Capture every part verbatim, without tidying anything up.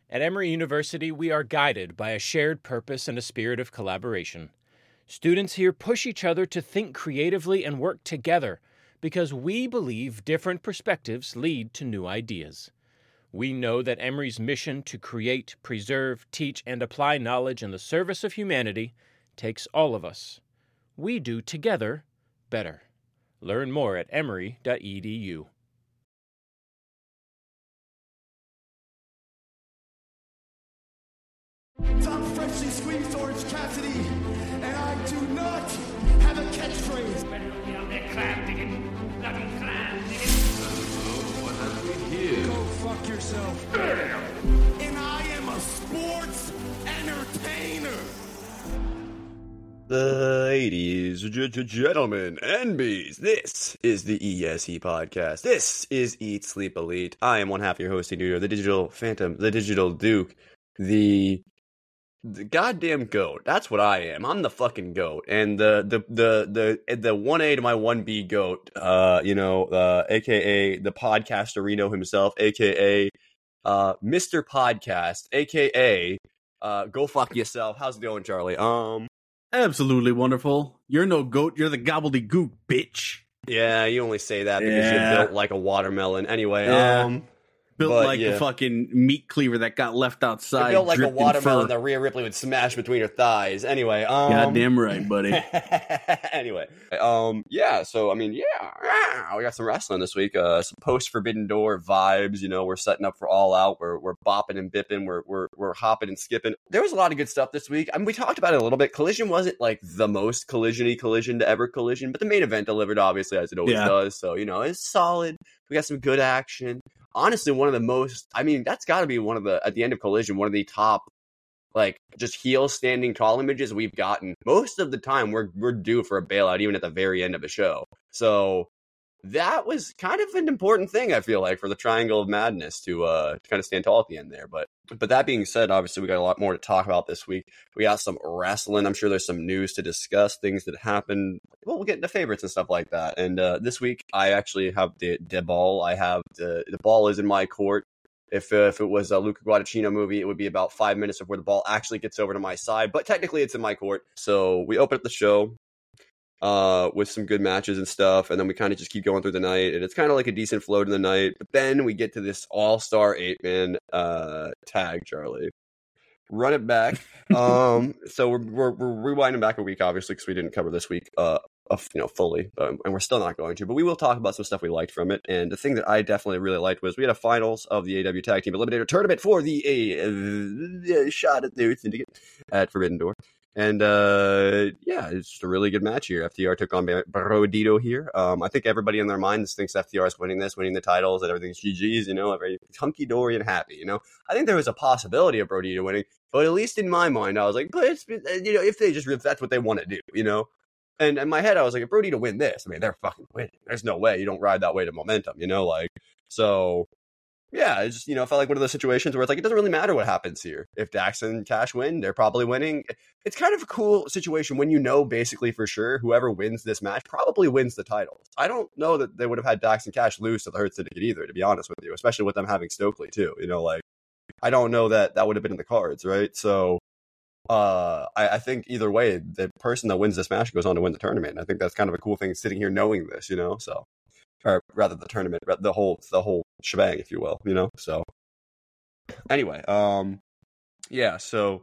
At Emory University, we are guided by a shared purpose and a spirit of collaboration. Students here push each other to think creatively and work together because we believe different perspectives lead to new ideas. We know that Emory's mission to create, preserve, teach, and apply knowledge in the service of humanity takes all of us. We do together better. Learn more at emory dot e d u. Tom Frenchie screams Orange Cassidy, and I do not have a catchphrase. What have we here? Go fuck yourself. And I am a sports entertainer. Ladies, g- g- gentlemen, and bees, this is the E S E podcast. This is Eat Sleep Elite. I am one half of your hosting duo, the Digital Phantom, the Digital Duke, the the goddamn goat. That's what I am. I'm the fucking goat, and the the the the the one A to my one B goat. Uh, you know, uh, aka the podcasterino himself, aka uh, Mister Podcast, aka uh, go fuck yourself. How's it going, Charlie? Um. Absolutely wonderful. You're no goat. You're the gobbledygook, bitch. Yeah, you only say that because Yeah. you're built like a watermelon. Anyway, Yeah. um, Built but, like yeah. a fucking meat cleaver that got left you're outside. built like a dripped in watermelon fur. that Rhea Ripley would smash between her thighs. Anyway, um, Goddamn right, buddy. anyway, um, yeah. So I mean, yeah, we got some wrestling this week. Uh, some post Forbidden Door vibes. You know, we're setting up for All Out. We're we're bopping and bipping. We're we're we're hopping and skipping. There was a lot of good stuff this week. I mean, we talked about it a little bit. Collision wasn't like the most collision-y collision to ever collision, but the main event delivered obviously as it always Yeah. does. So you know, it's solid. We got some good action. Honestly, one of the most, I mean, that's got to be one of the, at the end of Collision, one of the top, like, just heel standing tall images we've gotten. Most of the time, we're we're due for a bailout, even at the very end of a show. So that was kind of an important thing, I feel like, for the Triangle of Madness to uh to kind of stand tall at the end there. But but that being said, obviously, we got a lot more to talk about this week. We got some wrestling. I'm sure there's some news to discuss, things that happened. Well, we'll get into favorites and stuff like that. And uh, this week, I actually have the, the ball. I have the, the ball is in my court. If uh, if it was a Luca Guadagnino movie, it would be about five minutes before the ball actually gets over to my side. But technically, it's in my court. So we open up the show uh, with some good matches and stuff, and then we kind of just keep going through the night, and it's kind of like a decent flow to the night. But then we get to this all-star eight-man uh, tag, Charlie. Run it back. um, so we're, we're we're rewinding back a week, obviously, because we didn't cover this week, uh, of, you know, fully, um, and we're still not going to. But we will talk about some stuff we liked from it. And the thing that I definitely really liked was we had a finals of the A W Tag Team Eliminator Tournament for the A uh, shot at the Syndicate at Forbidden Door. And uh, yeah, it's just a really good match here. F T R took on Brodito here. Um, I think everybody in their minds thinks F T R is winning this, winning the titles, and everything's G G's, you know, every hunky dory and happy, you know. I think there was a possibility of Brodito winning, but at least in my mind, I was like, but it's, you know, if they just, if that's what they want to do, you know. And in my head, I was like, if Brodito win this, I mean, they're fucking winning. There's no way you don't ride that way to momentum, you know, like, so. Yeah, it's just, you know, it felt like one of those situations where it's like, it doesn't really matter what happens here. If Dax and Cash win, they're probably winning. It's kind of a cool situation when you know basically for sure whoever wins this match probably wins the titles. I don't know that they would have had Dax and Cash lose to the Hurt Syndicate either, to be honest with you, especially with them having Stokely too. You know, like, I don't know that that would have been in the cards, right? So uh, I, I think either way, the person that wins this match goes on to win the tournament. And I think that's kind of a cool thing sitting here knowing this, you know, so. Or rather the tournament, the whole the whole shebang, if you will, you know. So anyway, um, yeah. So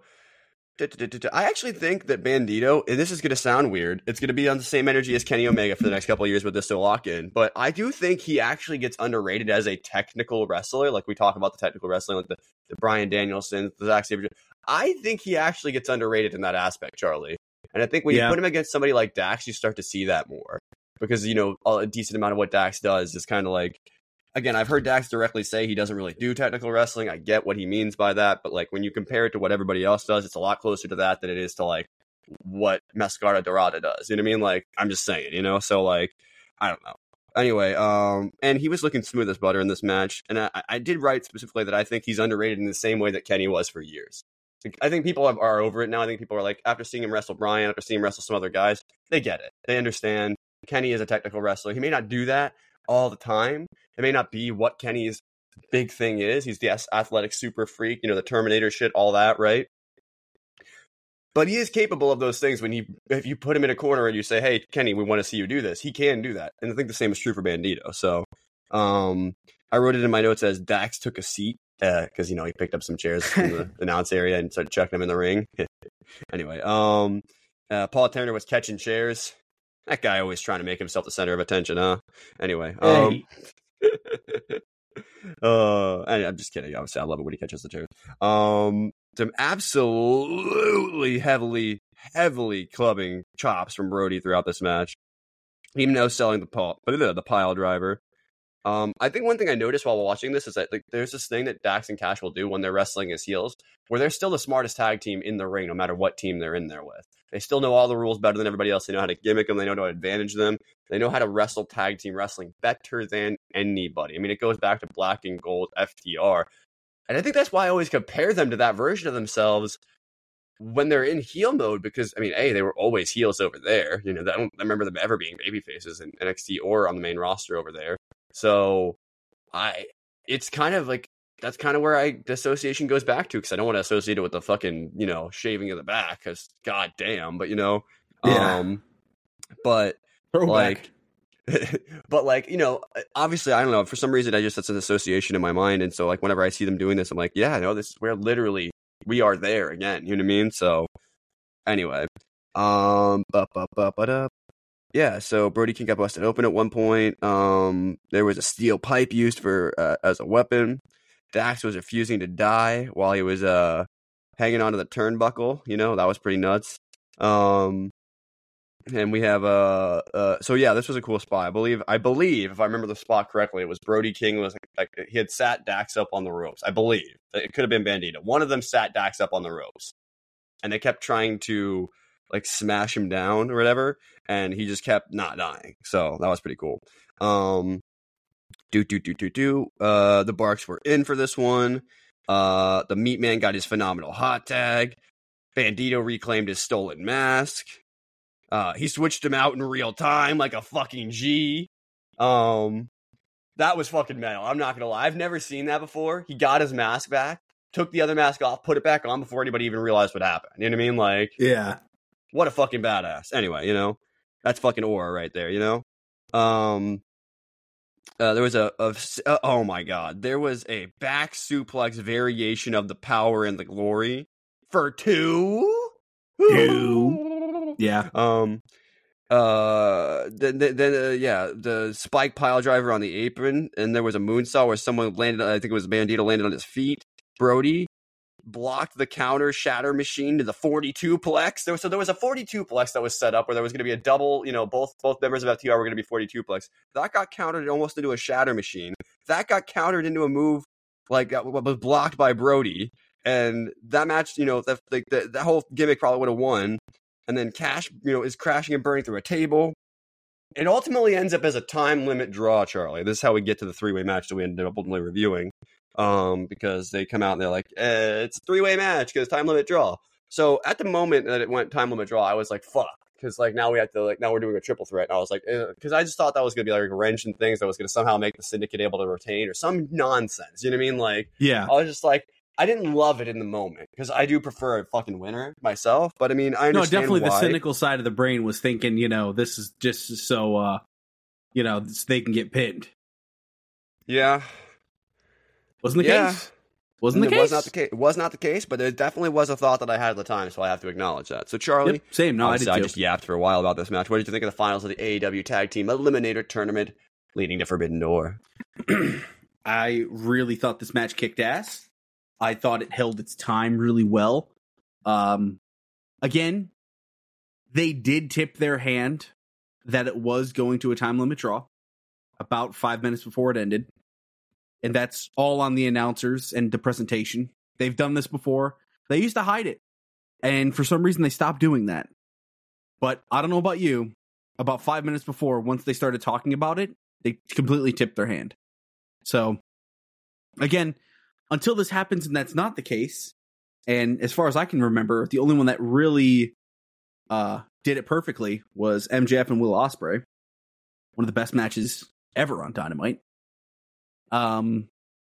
I actually think that Bandito, and this is going to sound weird, it's going to be on the same energy as Kenny Omega for the next couple of years with this to lock in. But I do think he actually gets underrated as a technical wrestler. Like we talk about the technical wrestling, like the, the Bryan Danielson, the Zack Sabre. I think he actually gets underrated in that aspect, Charlie. And I think when Yeah. you put him against somebody like Dax, you start to see that more. Because, you know, a decent amount of what Dax does is kind of like, again, I've heard Dax directly say he doesn't really do technical wrestling. I get what he means by that. But, like, when you compare it to what everybody else does, it's a lot closer to that than it is to, like, what Mascara Dorada does. You know what I mean? Like, I'm just saying, you know? So, like, I don't know. Anyway, um, and he was looking smooth as butter in this match. And I, I did write specifically that I think he's underrated in the same way that Kenny was for years. I think people have, are over it now. I think people are like, after seeing him wrestle Bryan, after seeing him wrestle some other guys, they get it. They understand. Kenny is a technical wrestler. He may not do that all the time. It may not be what Kenny's big thing is. He's the athletic super freak, you know, the Terminator shit, all that, right? But he is capable of those things when you, if you put him in a corner and you say, hey, Kenny, we want to see you do this. He can do that. And I think the same is true for Bandito. So um, I wrote it in my notes as Dax took a seat because, uh, you know, he picked up some chairs from the announce area and started chucking them in the ring. Anyway, um, uh, Paul Turner was catching chairs. That guy always trying to make himself the center of attention, huh? Anyway. Um, hey. uh, I'm just kidding. Obviously, I love it when he catches the chairs. Um, some absolutely heavily, heavily clubbing chops from Brody throughout this match. Even though selling the pile, the pile driver. Um, I think one thing I noticed while watching this is that like, there's this thing that Dax and Cash will do when they're wrestling as heels, where they're still the smartest tag team in the ring, no matter what team they're in there with. They still know all the rules better than everybody else. They know how to gimmick them. They know how to advantage them. They know how to wrestle tag team wrestling better than anybody. I mean, it goes back to Black and Gold F T R. And I think that's why I always compare them to that version of themselves when they're in heel mode, because, I mean, A, they were always heels over there. You know, I don't remember them ever being baby faces in N X T or on the main roster over there. So I, it's kind of like, that's kind of where I, the association goes back to, because I don't want to associate it with the fucking, you know, shaving of the back, because god damn, but you know, yeah. um, but Throwback. like, but like, you know, obviously, I don't know, for some reason, I just, that's an association in my mind. And so like, whenever I see them doing this, I'm like, yeah, no, this, we're literally, we are there again. You know what I mean? So anyway, um, ba ba ba ba da. Yeah, so Brody King got busted open at one point. Um, there was a steel pipe used for uh, as a weapon. Dax was refusing to die while he was uh hanging onto the turnbuckle. You know, that was pretty nuts. Um, and we have uh, uh so yeah, this was a cool spot. I believe, I believe, if I remember the spot correctly, it was Brody King was like, like he had sat Dax up on the ropes. I believe it could have been Bandito. One of them sat Dax up on the ropes, and they kept trying to like smash him down or whatever, and he just kept not dying. So that was pretty cool. Um, do do do do do. Uh, the Barks were in for this one. Uh, the Meat Man got his phenomenal hot tag. Bandito reclaimed his stolen mask. Uh, he switched him out in real time like a fucking G. Um, that was fucking metal. I'm not gonna lie. I've never seen that before. He got his mask back, took the other mask off, put it back on before anybody even realized what happened. You know what I mean? Like, yeah. What a fucking badass. Anyway, you know, that's fucking aura right there, you know? Um, uh, there was a, a uh, oh my God, there was a back suplex variation of the Power and the Glory for two? Two. Yeah. Um, uh, then, then uh, yeah, the spike pile driver on the apron, and there was a moonsault where someone landed, I think it was Bandito landed on his feet. Brody blocked the counter shatter machine to the forty-two plex. There was, so there was a forty-two plex that was set up where there was going to be a double, you know, both both members of F T R were going to be forty-two plex. That got countered almost into a shatter machine. That got countered into a move like that was blocked by Brody. And that match, you know, that like that, that whole gimmick probably would have won. And then Cash, you know, is crashing and burning through a table. It ultimately ends up as a time limit draw, Charlie. This is how we get to the three-way match that we ended up ultimately reviewing. Um, because they come out and they're like, eh, it's a three-way match because time limit draw. So at the moment that it went time limit draw, I was like, fuck. Because like now we have to like now we're doing a triple threat. And I was like, because I just thought that was gonna be like a wrench and things that was gonna somehow make the Syndicate able to retain or some nonsense. You know what I mean? Like, yeah, I was just like, I didn't love it in the moment because I do prefer a fucking winner myself. But I mean, I understand. No, definitely why. The cynical side of the brain was thinking, you know, this is just so, uh, you know, so they can get pinned. Yeah. Wasn't the yeah. case. Wasn't the it case. Was not the case. It was not the case, but it definitely was a thought that I had at the time, so I have to acknowledge that. So, Charlie, yep, same. No, I did I too. just yapped for a while about this match. What did you think of the finals of the A E W Tag Team Eliminator Tournament leading to Forbidden Door? I really thought this match kicked ass. I thought it held its time really well. Um, again, they did tip their hand that it was going to a time limit draw about five minutes before it ended. And that's all on the announcers and the presentation. They've done this before. They used to hide it. And for some reason, they stopped doing that. But I don't know about you. About five minutes before, once they started talking about it, they completely tipped their hand. So, again, until this happens and that's not the case, and as far as I can remember, the only one that really uh, did it perfectly was M J F and Will Ospreay. One of the best matches ever on Dynamite. Um,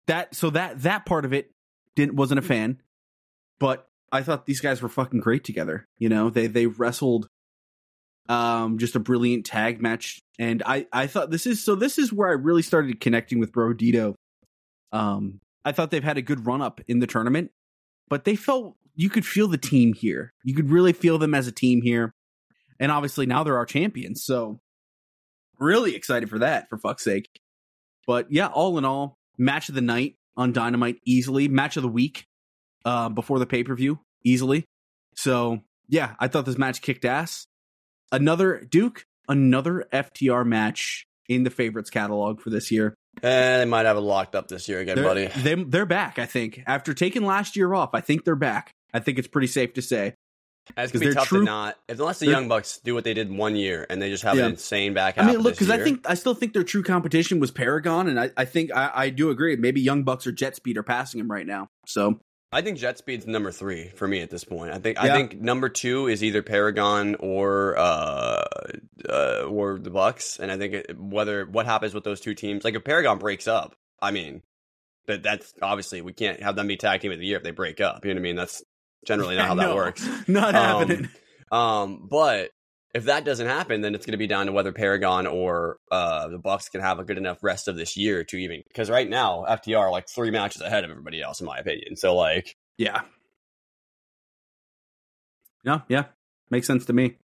that so that that part of it didn't wasn't a fan, but I thought these guys were fucking great together. You know, they they wrestled um just a brilliant tag match, and I I thought this is so this is where I really started connecting with Bro Dito. Um, I thought they've had a good run up in the tournament, but they felt you could feel the team here. You could really feel them as a team here, and obviously now they're our champions. So really excited for that, for fuck's sake. But yeah, all in all, match of the night on Dynamite easily, match of the week uh, before the pay per view easily. So yeah, I thought this match kicked ass. Another Duke, another F T R match in the favorites catalog for this year. And they might have it locked up this year again, they're, buddy. They, they're back, I think. After taking last year off, I think they're back. I think it's pretty safe to say. And it's going to be tough true, to not, unless the Young Bucks do what they did one year and they just have yeah. an insane back half. I mean, look, because I think I still think their true competition was Paragon, and I, I think I, I do agree. Maybe Young Bucks or Jet Speed are passing him right now. So I think Jet Speed's number three for me at this point. I think yeah. I think number two is either Paragon or uh, uh, or the Bucks, and I think it, whether what happens with those two teams, like if Paragon breaks up, I mean, but that's obviously we can't have them be tag team of the year if they break up. You know what I mean? That's generally not how no, that works. Not um, happening. Um, but if that doesn't happen, then it's going to be down to whether Paragon or uh, the Bucks can have a good enough rest of this year to even, because right now F T R are like three matches ahead of everybody else, in my opinion. So like, yeah, yeah, yeah, makes sense to me.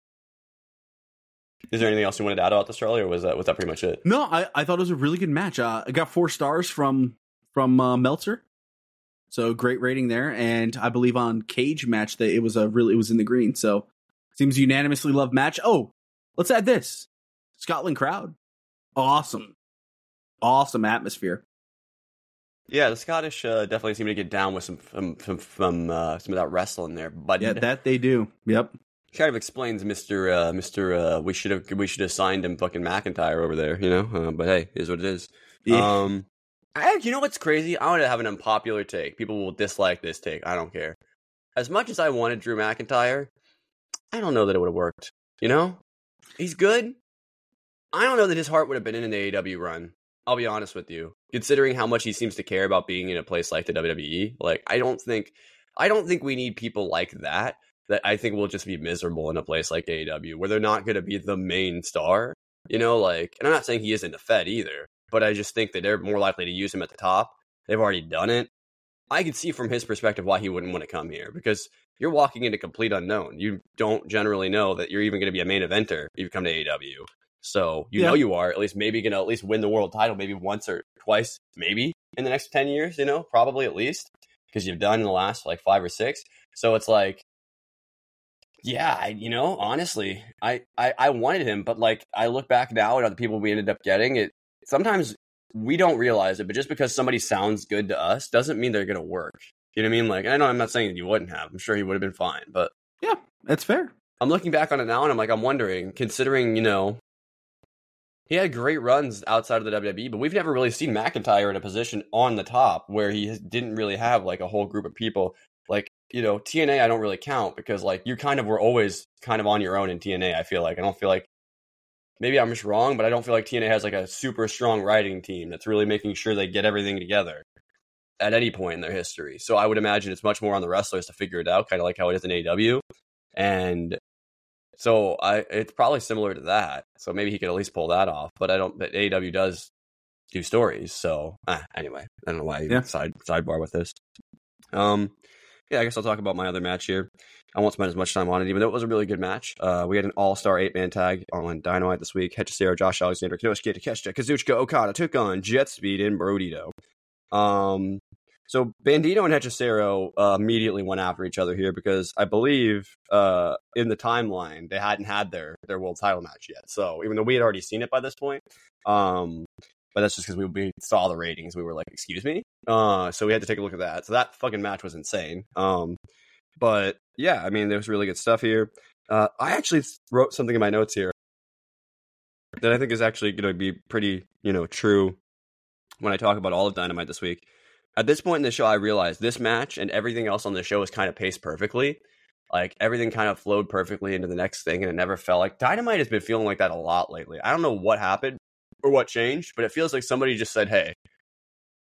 Is there anything else you wanted to add about this, Charlie, or was that was that pretty much it? No, I, I thought it was a really good match. Uh, I got four stars from from uh, Meltzer, so great rating there. And I believe on Cage Match that it was a really it was in the green. So seems unanimously loved match. Oh, let's add this Scotland crowd, awesome, awesome atmosphere. Yeah, the Scottish uh, definitely seem to get down with some from some, from uh, some of that wrestling there. But yeah, that they do. Yep. Kind of explains Mister Uh, Mister Uh, we should have we should have signed him fucking McIntyre over there, you know. Uh, but hey, is what it is. Yeah. Um, I, you know what's crazy? I want to have an unpopular take. People will dislike this take. I don't care. As much as I wanted Drew McIntyre, I don't know that it would have worked. You know, he's good. I don't know that his heart would have been in an A E W run. I'll be honest with you. Considering how much he seems to care about being in a place like the W W E, like I don't think, I don't think we need people like that. That I think will just be miserable in a place like A E W, where they're not going to be the main star. You know, like, and I'm not saying he isn't a Fed either, but I just think that they're more likely to use him at the top. They've already done it. I can see from his perspective why he wouldn't want to come here, because you're walking into complete unknown. You don't generally know that you're even going to be a main eventer if you come to A E W. So you yeah. know you are at least maybe going to at least win the world title maybe once or twice, maybe in the next ten years, you know, probably at least, because you've done in the last like five or six. So it's like, yeah, I, you know, honestly, I, I, I wanted him, but like I look back now at the people we ended up getting, it sometimes we don't realize it, but just because somebody sounds good to us doesn't mean they're going to work. You know what I mean? Like, I know I'm not saying that you wouldn't have. I'm sure he would have been fine, but yeah, that's fair. I'm looking back on it now and I'm like, I'm wondering, considering, you know, he had great runs outside of the W W E, but we've never really seen McIntyre in a position on the top where he didn't really have like a whole group of people. Like, you know, T N A, I don't really count because like you kind of were always kind of on your own in T N A. I feel like I don't feel like maybe I'm just wrong, but I don't feel like T N A has like a super strong writing team that's really making sure they get everything together at any point in their history. So I would imagine it's much more on the wrestlers to figure it out, kind of like how it is in A E W. And so I, it's probably similar to that. So maybe he could at least pull that off. But I don't. But A E W does do stories. So ah, anyway, I don't know why you yeah. side sidebar with this. Um, yeah, I guess I'll talk about my other match here. I won't spend as much time on it, even though it was a really good match. Uh, we had an all-star eight-man tag on Dynamite this week. Hechicero, Josh Alexander, Kinosuke Takeshita, Kazuchika Okada took on Jet Speed and Bro Dito. Um, so Bandito and Hechicero uh, immediately went after each other here because I believe uh, in the timeline they hadn't had their their world title match yet. So even though we had already seen it by this point, um, but that's just because we, we saw the ratings. We were like, excuse me? Uh, so we had to take a look at that. So that fucking match was insane. Um, but yeah, I mean, there was really good stuff here. Uh, I actually wrote something in my notes here that I think is actually going to be pretty, you know, true when I talk about all of Dynamite this week. At this point in the show, I realized this match and everything else on the show is kind of paced perfectly. Like, everything kind of flowed perfectly into the next thing, and it never felt like... Dynamite has been feeling like that a lot lately. I don't know what happened or what changed, but it feels like somebody just said, hey,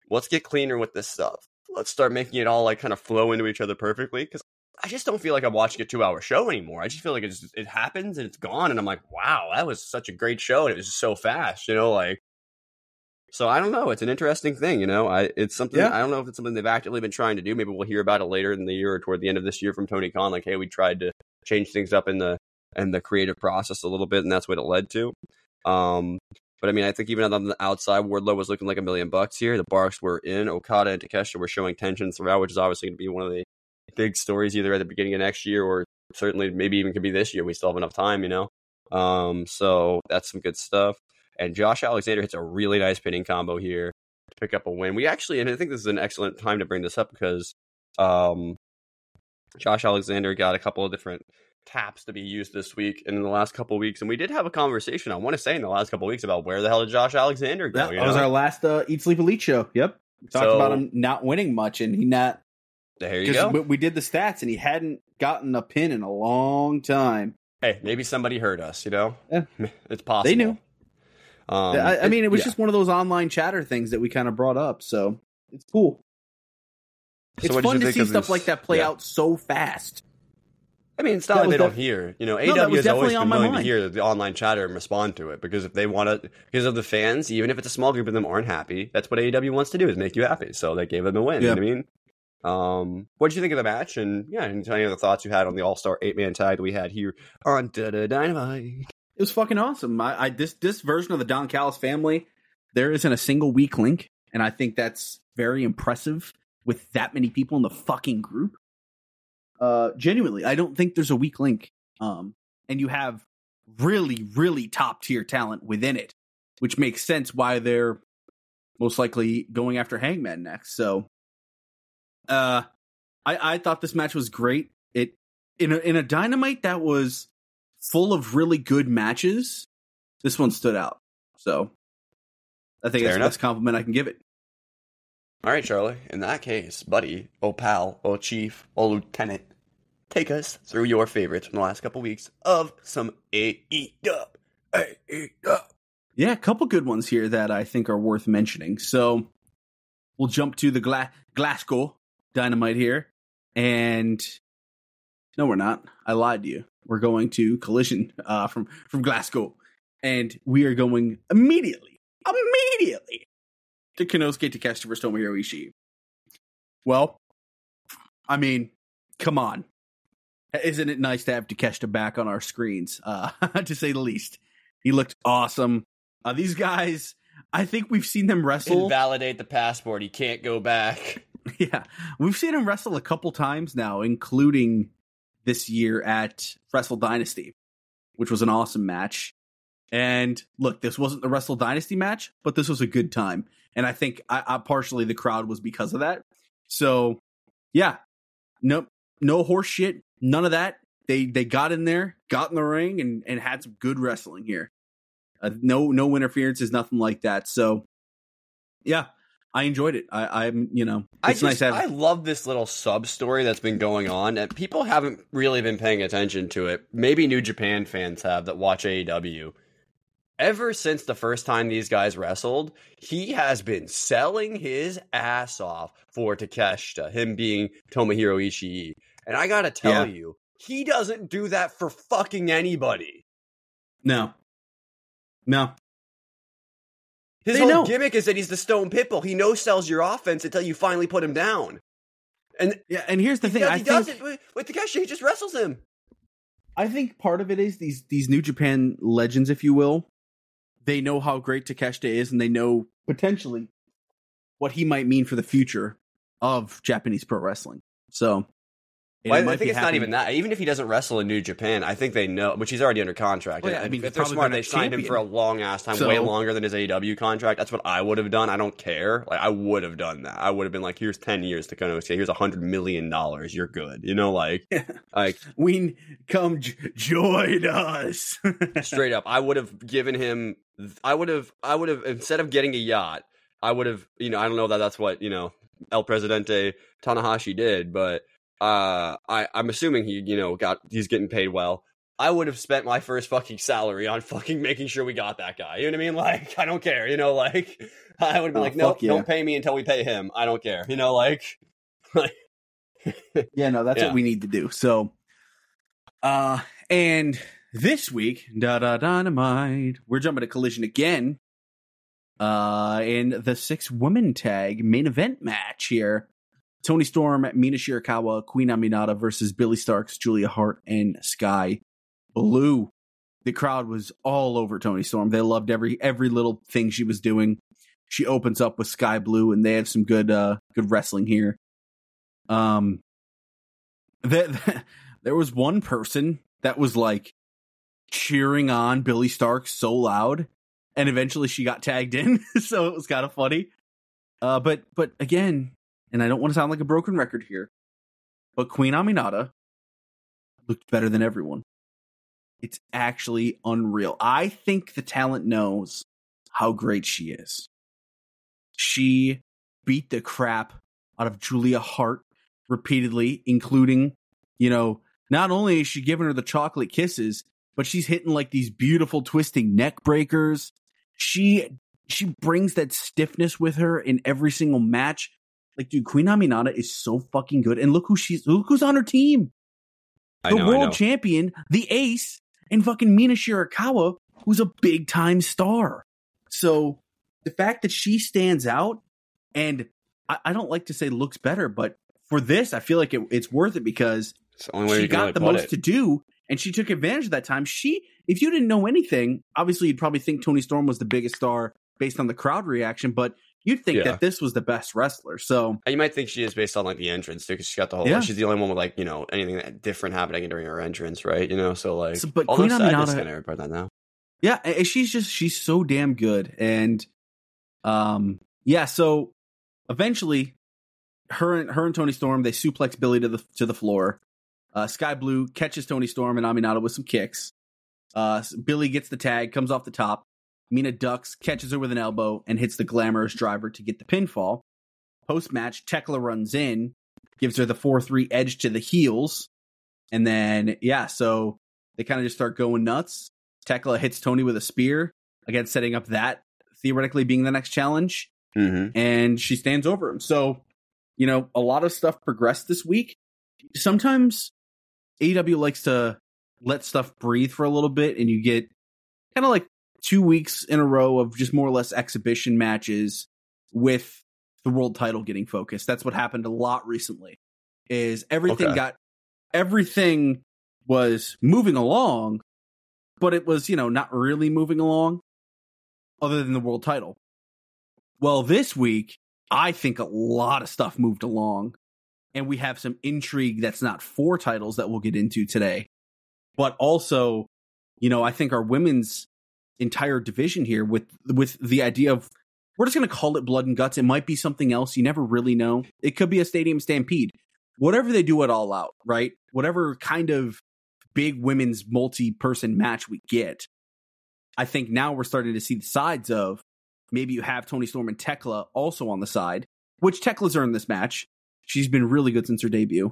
let's get cleaner with this stuff. Let's start making it all like kind of flow into each other perfectly. Because I just don't feel like I'm watching a two hour show anymore. I just feel like it just, it happens and it's gone. And I'm like, wow, that was such a great show. And it was just so fast, you know, like, so I don't know. It's an interesting thing, you know, I, it's something, Yeah. I don't know if it's something they've actively been trying to do. Maybe we'll hear about it later in the year or toward the end of this year from Tony Khan. Like, hey, we tried to change things up in the, in the creative process a little bit. And that's what it led to. Um, But I mean, I think even on the outside, Wardlow was looking like a million bucks here. The Barks were in. Okada and Takeshita were showing tension throughout, which is obviously going to be one of the big stories either at the beginning of next year or certainly maybe even could be this year. We still have enough time, you know? Um, so that's some good stuff. And Josh Alexander hits a really nice pinning combo here to pick up a win. We actually, and I think this is an excellent time to bring this up because um, Josh Alexander got a couple of different taps to be used this week and in the last couple of weeks, and we did have a conversation, I want to say, in the last couple of weeks about where the hell did Josh Alexander go. That you was know? our last uh, Eat Sleep Elite show. Yep, we talked So- about him not winning much, and he not There you because go. we, we did the stats, and he hadn't gotten a pin in a long time. Hey, maybe somebody heard us, you know? Yeah. It's possible. They knew. Um, I, I mean, it was yeah. just one of those online chatter things that we kind of brought up, so it's cool. So It's what did fun you to think see of stuff this? like that play Yeah. out so fast. I mean, it's not That like was they don't def- hear. You know, that A E W was has always definitely on been my willing to mind. hear the online chatter and respond to it because if they want to, because of the fans, even if it's a small group of them aren't happy, that's what A E W wants to do is make you happy. So they gave them a win. You know Yeah. what I mean? Um, what did you think of the match? And yeah, and any other thoughts you had on the All Star eight man tag that we had here on Da Da Dynamite? It was fucking awesome. I, I this this version of the Don Callis family, there isn't a single weak link, and I think that's very impressive with that many people in the fucking group. Uh, genuinely, I don't think there's a weak link. Um, and you have really, really top tier talent within it, which makes sense why they're most likely going after Hangman next. So, uh, I I thought this match was great. It in a, in a Dynamite that was full of really good matches, this one stood out. So I think Fair that's enough. the best compliment I can give it. All right, Charlie. In that case, buddy, oh pal, oh chief, oh lieutenant, take us through your favorites from the last couple weeks of some A E W. A E W. Yeah, a couple good ones here that I think are worth mentioning. So we'll jump to the Gla- Glasgow Dynamite here. And no, we're not. I lied to you. We're going to Collision uh, from, from Glasgow. And we are going immediately, immediately to Konosuke Takeshita versus Tomohiro Ishii. Well, I mean, come on. Isn't it nice to have Takeshita back on our screens, uh, to say the least? He looked awesome. Uh, these guys, I think we've seen them wrestle. Invalidate the passport. He can't go back. Yeah, we've seen him wrestle a couple times now, including this year at Wrestle Dynasty, which was an awesome match. And look, this wasn't the Wrestle Dynasty match, but this was a good time. And I think I, I partially the crowd was because of that. So, yeah, no, no horse shit, none of that. They they got in there, got in the ring, and, and had some good wrestling here. Uh, no no interferences, nothing like that. So, yeah, I enjoyed it. I, I'm, you know, I it's just, nice to have. I love this little sub story that's been going on, and people haven't really been paying attention to it. Maybe New Japan fans have that watch A E W. Ever since the first time these guys wrestled, he has been selling his ass off for Takeshita, him being Tomohiro Ishii. And I gotta tell Yeah. you, he doesn't do that for fucking anybody. No. No. His They whole know. gimmick is that he's the Stone Pitbull. He no sells your offense until you finally put him down. And Yeah, and here's the he, thing. does, I he think does it with, with Takeshita. He just wrestles him. I think part of it is these these New Japan legends, if you will. They know how great Takeshita is, and they know potentially what he might mean for the future of Japanese pro wrestling. So, it Well, I might think be it's not happening- even that. Even if he doesn't wrestle in New Japan, I think they know, which he's already under contract. Well, yeah, And I mean, if he's they're probably smart, been a they signed him champion. for a long ass time, So- way longer than his A E W contract. That's what I would have done. I don't care. Like I would have done that. I would have been like, here's ten years to Konosuke. Here's a hundred million dollars. You're good. You know, like, like We come j- join us. straight up. I would have given him. I would have. I would have instead of getting a yacht. I would have. You know, I don't know that that's what you know El Presidente Tanahashi did, but uh, I I'm assuming he you know got he's getting paid well. I would have spent my first fucking salary on fucking making sure we got that guy. You know what I mean? Like, I don't care. You know, like, I would have been Oh, like, nope, fuck yeah. don't pay me until we pay him. I don't care. You know, like, Yeah, no, that's Yeah. what we need to do. So, uh, and this week, da da dynamite, we're jumping to Collision again. Uh, in the six woman tag main event match here, Toni Storm, Mina Shirakawa, Queen Aminata versus Billy Starks, Julia Hart, and Sky Blue. The crowd was all over Toni Storm. They loved every every little thing she was doing. She opens up with Sky Blue, and they have some good uh good wrestling here. Um, that there was one person that was like cheering on Billy Starks so loud, and eventually she got tagged in, so it was kind of funny. Uh, but but again, and I don't want to sound like a broken record here, but Queen Aminata looked better than everyone. It's actually unreal. I think the talent knows how great she is. She beat the crap out of Julia Hart repeatedly, including, you know, not only is she giving her the chocolate kisses, but she's hitting like these beautiful twisting neck breakers. She she brings that stiffness with her in every single match. Like, dude, Queen Aminata is so fucking good. And look who she's look who's on her team. I The know, I world know. champion, the ace, and fucking Mina Shirakawa, who's a big time star. So the fact that she stands out, and I, I don't like to say looks better, but for this, I feel like it, it's worth it because It's the only way she you can got really the put most it. to do, and she took advantage of that time. She, if you didn't know anything, obviously you'd probably think Toni Storm was the biggest star based on the crowd reaction, but you'd think Yeah. that this was the best wrestler. So And you might think she is based on like the entrance too, because she's got the whole. Yeah. She's the only one with like you know anything that different happening during her entrance, right? You know, so like. So, but although Queen I Aminata- just kind of about that now. yeah, and she's just she's so damn good, and um, yeah. So eventually, her and her and Toni Storm, they suplex Billy to the to the floor. Uh, Sky Blue catches Toni Storm and Aminata with some kicks. Uh, Billy gets the tag, comes off the top. Mina ducks, catches her with an elbow, and hits the glamorous driver to get the pinfall. Post match, Tekla runs in, gives her the four three edge to the heels, and then yeah, so they kind of just start going nuts. Tekla hits Tony with a spear, again setting up that theoretically being the next challenge, Mm-hmm. and she stands over him. So, you know, a lot of stuff progressed this week. Sometimes A E W likes to let stuff breathe for a little bit, and you get kind of like two weeks in a row of just more or less exhibition matches with the world title getting focused. That's what happened a lot recently. Is everything Okay. got everything was moving along, but it was, you know, not really moving along other than the world title. Well, this week, I think a lot of stuff moved along, and we have some intrigue that's not for titles that we'll get into today. But also, you know, I think our women's entire division here with with the idea of we're just going to call it Blood and Guts. It might be something else. You never really know. It could be a stadium stampede. Whatever they do it all out, right? Whatever kind of big women's multi-person match we get, I think now we're starting to see the sides of maybe you have Toni Storm and Tekla also on the side, which Tekla's earned this match. She's been really good since her debut.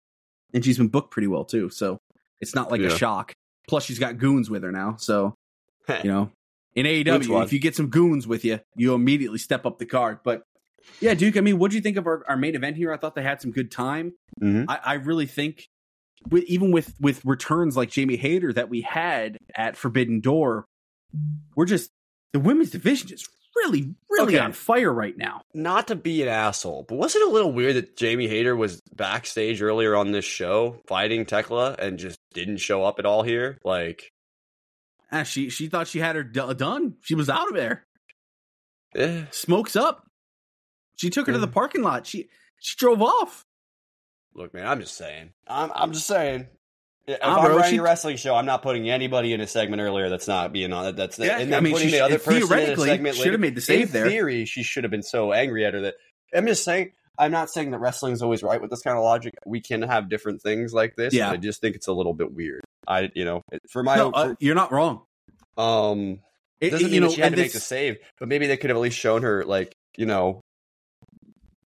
And she's been booked pretty well too. So it's not like Yeah. a shock. Plus she's got goons with her now. So, you know, in A E Which W, one? if you get some goons with you, you immediately step up the card. But yeah, Duke, I mean, what do you think of our, our main event here? I thought they had some good time. Mm-hmm. I, I really think, with, even with, with returns like Jamie Hayter that we had at Forbidden Door, we're just, the women's division is really, really Okay. on fire right now. Not to be an asshole, but wasn't it a little weird that Jamie Hayter was backstage earlier on this show fighting Tekla and just didn't show up at all here? Like, Ah, she she thought she had her d- done. She was out of there. eh. Smokes up. She took her to Yeah. the parking lot. She she drove off. Look, man, I'm just saying. I'm I'm just saying. If Ah, I'm bro, writing she- a wrestling show, I'm not putting anybody in a segment earlier that's not being on it. That's Yeah, and then I mean, putting she the sh- other person in a theoretically segment should later. have made the save in there. theory, she should have been so angry at her that. I'm just saying. I'm not saying that wrestling is always right with this kind of logic. We can have different things like this. Yeah. I just think it's a little bit weird. I, you know, for my No, own, uh, you're not wrong. um, It, doesn't it- mean you know, that she had and to make this- the save, but maybe they could have at least shown her, like, you know,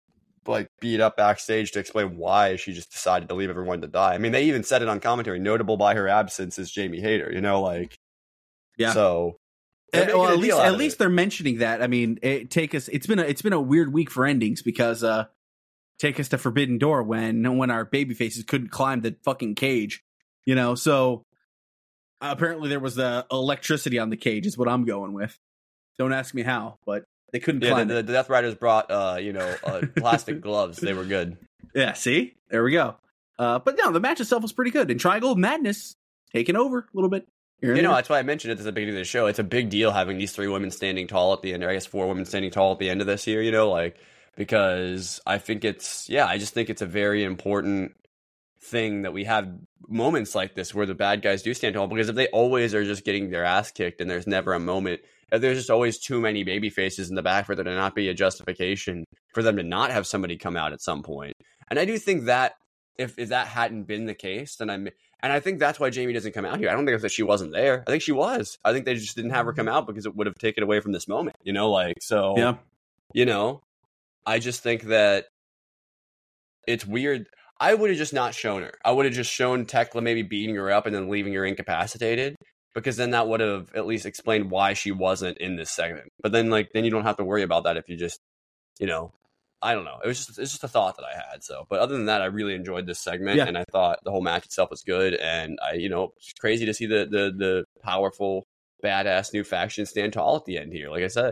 like beat up backstage to explain why she just decided to leave everyone to die. I mean, they even said it on commentary. Notable by her absence is Jamie Hayter. You know, like yeah. So, uh, well, at least at least it. they're mentioning that. I mean, it, take us. It's been a it's been a weird week for endings because uh, take us to Forbidden Door when when our baby faces couldn't climb the fucking cage. You know, so apparently there was the electricity on the cage. Is what I'm going with. Don't ask me how, but they couldn't yeah, climb the, it. the Death Riders brought, uh, you know, uh, plastic gloves. They were good. Yeah, see? There we go. Uh, but no, the match itself was pretty good. And Triangle of Madness taking over a little bit. You know, there. That's why I mentioned it at the beginning of the show. It's a big deal having these three women standing tall at the end, or I guess four women standing tall at the end of this year, you know, like, because I think it's, yeah, I just think it's a very important thing that we have moments like this where the bad guys do stand tall, because if they always are just getting their ass kicked and there's never a moment, if there's just always too many baby faces in the back for there to not be a justification for them to not have somebody come out at some point. And I do think that if, if that hadn't been the case, then I'm, and I think that's why Jamie doesn't come out here. I don't think it's that she wasn't there. I think she was. I think they just didn't have her come out because it would have taken away from this moment, you know, like, so, yeah. you know, I just think that it's weird. I would have just not shown her. I would have just shown Tekla maybe beating her up and then leaving her incapacitated, because then that would have at least explained why she wasn't in this segment. But then, like, then you don't have to worry about that if you just, you know, I don't know. It was just, it's just a thought that I had. So, but other than that, I really enjoyed this segment, yeah. and I thought the whole match itself was good. And I, you know, it's crazy to see the the the powerful, badass new faction stand tall at the end here. Like I said,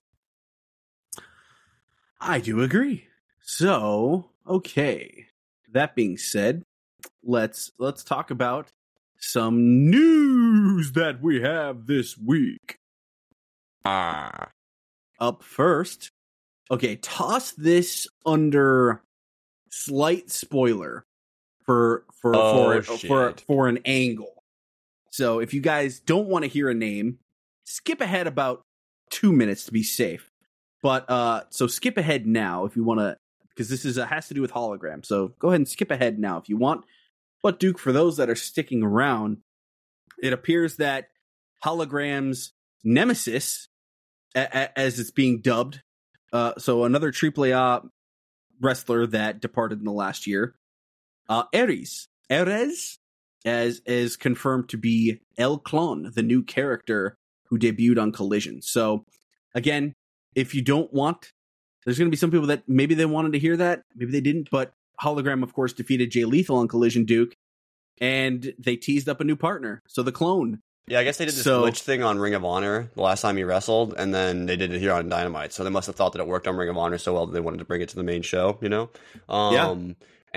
I do agree. So, okay. That being said, let's let's talk about some news that we have this week. Ah, up first. Okay, toss this under slight spoiler for for oh, for, for for an angle. So if you guys don't want to hear a name, skip ahead about two minutes to be safe. But uh, so skip ahead now if you want to, because this is uh, has to do with hologram. So go ahead and skip ahead now if you want. But Duke, for those that are sticking around, it appears that Hologram's nemesis, a- a- as it's being dubbed, uh, so another Triple A wrestler that departed in the last year, uh, Ares, Ares, as is confirmed to be El Clon, the new character who debuted on Collision. So again, if you don't want, there's going to be some people that maybe they wanted to hear that, maybe they didn't, but Hologram, of course, defeated Jay Lethal on Collision, Duke, and they teased up a new partner. So the Clone. Yeah, I guess they did this so, glitch thing on Ring of Honor the last time he wrestled, and then they did it here on Dynamite. So they must have thought that it worked on Ring of Honor so well that they wanted to bring it to the main show, you know? Um, yeah.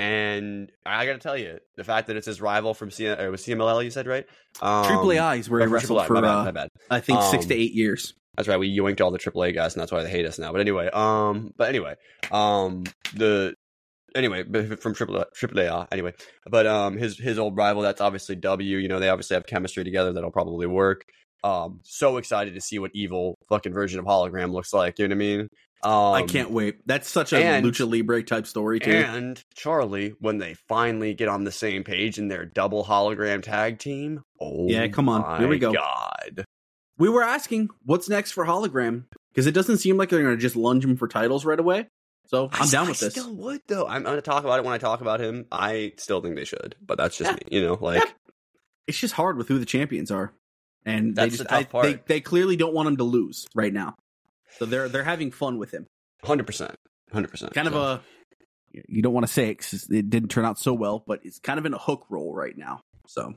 And I got to tell you, the fact that it's his rival from C- it was C M L L, you said, right? Um, Triple A is where he wrestled for, my bad, uh, my bad. I think, um, six to eight years. That's right. We yoinked all the Triple A guys, and that's why they hate us now. But anyway, um, but anyway, um, the anyway from Triple Triple A, anyway. But um, his his old rival, that's obviously W. You know, they obviously have chemistry together that'll probably work. Um, so excited to see what evil fucking version of Hologram looks like. You know what I mean? Um, I can't wait. That's such a and, Lucha Libre type story too. And Charlie, when they finally get on the same page in their double hologram tag team, oh yeah, come on, my here we go. God. We were asking what's next for Hologram because it doesn't seem like they're going to just lunge him for titles right away. So I'm I, down I with this. I still would though. I'm going to talk about it when I talk about him. I still think they should, but that's just yeah. me. You know, like yeah. It's just hard with who the champions are, and that's they just the tough I, part. they they clearly don't want him to lose right now, so they're they're having fun with him. Hundred percent, hundred percent. Kind so. of a you don't want to say it because it didn't turn out so well, but it's kind of in a hook role right now. So.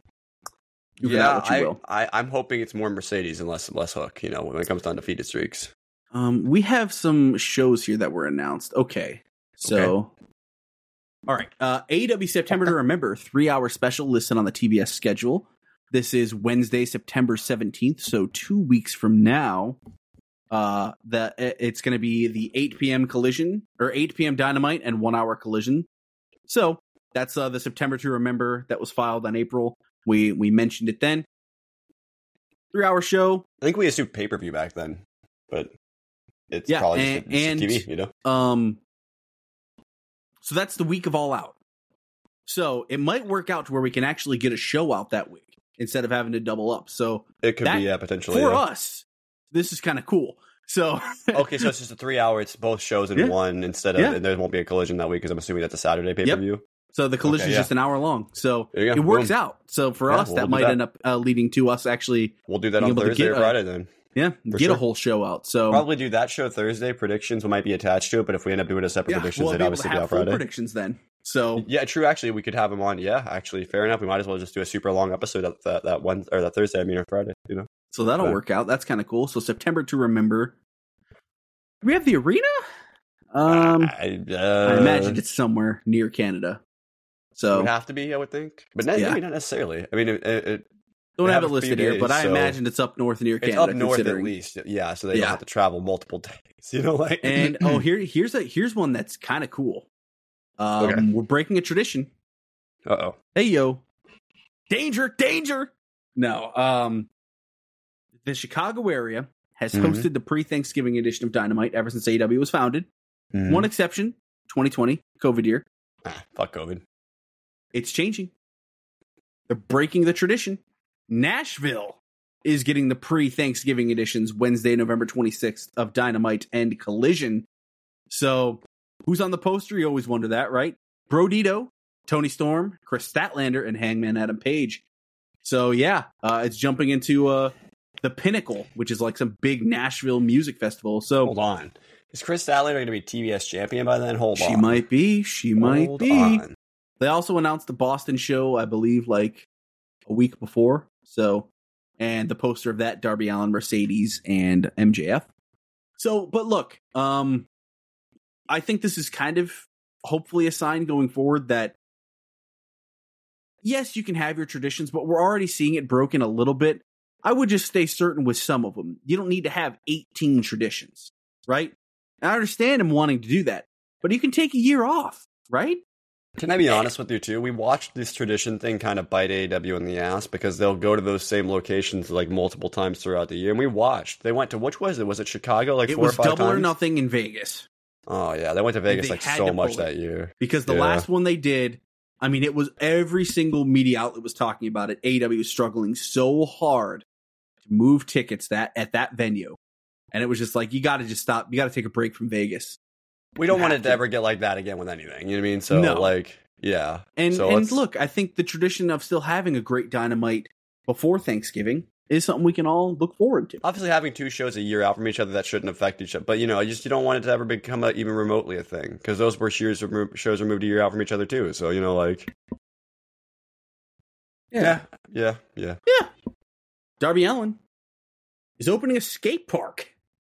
Yeah, I, I, I'm hoping it's more Mercedes and less less Hook, you know, when it comes to undefeated streaks. Um, we have some shows here that were announced. Okay, so, okay. all right. Uh, A E W September to Remember, three-hour special listed on the T B S schedule. This is Wednesday, September seventeenth, so two weeks from now. Uh, the, it's going to be the eight p.m. Collision, or eight p.m. Dynamite and one-hour Collision. So, that's uh, the September to Remember that was filed on April. We we mentioned it then. Three hour show. I think we assumed pay per view back then, but it's yeah, probably and, just, a, just and, a T V, you know. Um. So that's the week of All Out. So it might work out to where we can actually get a show out that week instead of having to double up. So it could that, be yeah, potentially for yeah. us. This is kind of cool. So Okay, so it's just a three hour. It's both shows in Yeah. one instead of, Yeah. and there won't be a collision that week because I'm assuming that's a Saturday pay per view. So the collision is Okay, yeah. just an hour long. So There you it go. works Boom. out. So for Yeah, us, we'll that do might that. end up uh, leading to us actually, We'll do that Being on able to Thursday get or a- Friday then. yeah, For get a sure. whole show out. So Probably do that show Thursday. Predictions might be attached to it, but if we end up doing a separate yeah, predictions, we'll they'd be able to obviously be have out full Friday. predictions then. So Yeah, true. Actually, we could have him on. Yeah, actually, fair enough. We might as well just do a super long episode that that, that one or that Thursday. I mean, or Friday. You know. so that'll Right. work out. That's kind of cool. So September to remember. Do we have the arena? Um, I, uh, I imagine it's somewhere near Canada. it So would have to be. I would think, but not, Yeah. maybe not necessarily. I mean, it, it, it- don't they have, have it a few listed here, days, but I so- imagine it's up north near it's Canada. up north at considering. least. Yeah, so they Yeah. don't have to travel multiple days. You know, like And oh, here here's a here's one that's kind of cool. Um, Okay. We're breaking a tradition. uh oh. Hey yo, danger, danger! No, um, the Chicago area has Mhm. hosted the pre-Thanksgiving edition of Dynamite ever since A E W was founded. One exception, twenty twenty, COVID year. Ah, fuck COVID. It's changing. They're breaking the tradition. Nashville is getting the pre-Thanksgiving editions Wednesday, November twenty-sixth of Dynamite and Collision. So, who's on the poster? You always wonder that, right? Brodito, Tony Storm, Chris Statlander, and Hangman Adam Page. So, yeah, uh, it's jumping into uh, the Pinnacle, which is like some big Nashville music festival. So, Hold on. Is Chris Statlander going to be T B S champion by then? Hold she on. might be. She might Hold be. on. They also announced the Boston show, I believe, like a week before. So, and the poster of that, Darby Allin, Mercedes, and M J F. So, but look, um, I think this is kind of hopefully a sign going forward that yes, you can have your traditions, but we're already seeing it broken a little bit. I would just stay certain with some of them. You don't need to have eighteen traditions, right? And I understand him wanting to do that, but you can take a year off, right? Can I be honest with you too? We watched this tradition thing kind of bite A E W in the ass because they'll go to those same locations like multiple times throughout the year. And we watched. They went to which was it? Was it Chicago? Like It four was or five double or times? nothing in Vegas. Oh yeah, they went to Vegas They like had so to much pull it. that year. Because the Yeah. last one they did, I mean, it was every single media outlet was talking about it. A E W was struggling so hard to move tickets that at that venue. And it was just like, you got to just stop. You got to take a break from Vegas. We don't You want have it to to. ever get like that again with anything. You know what I mean? So No. like, yeah. And, So and let's- look, I think the tradition of still having a great Dynamite before Thanksgiving is something we can all look forward to. Obviously, having two shows a year out from each other that shouldn't affect each other, but you know, you just you don't want it to ever become a, even remotely a thing because those were years remo- shows are moved a year out from each other too. So you know, like, yeah, yeah, yeah. Darby Allin is opening a skate park.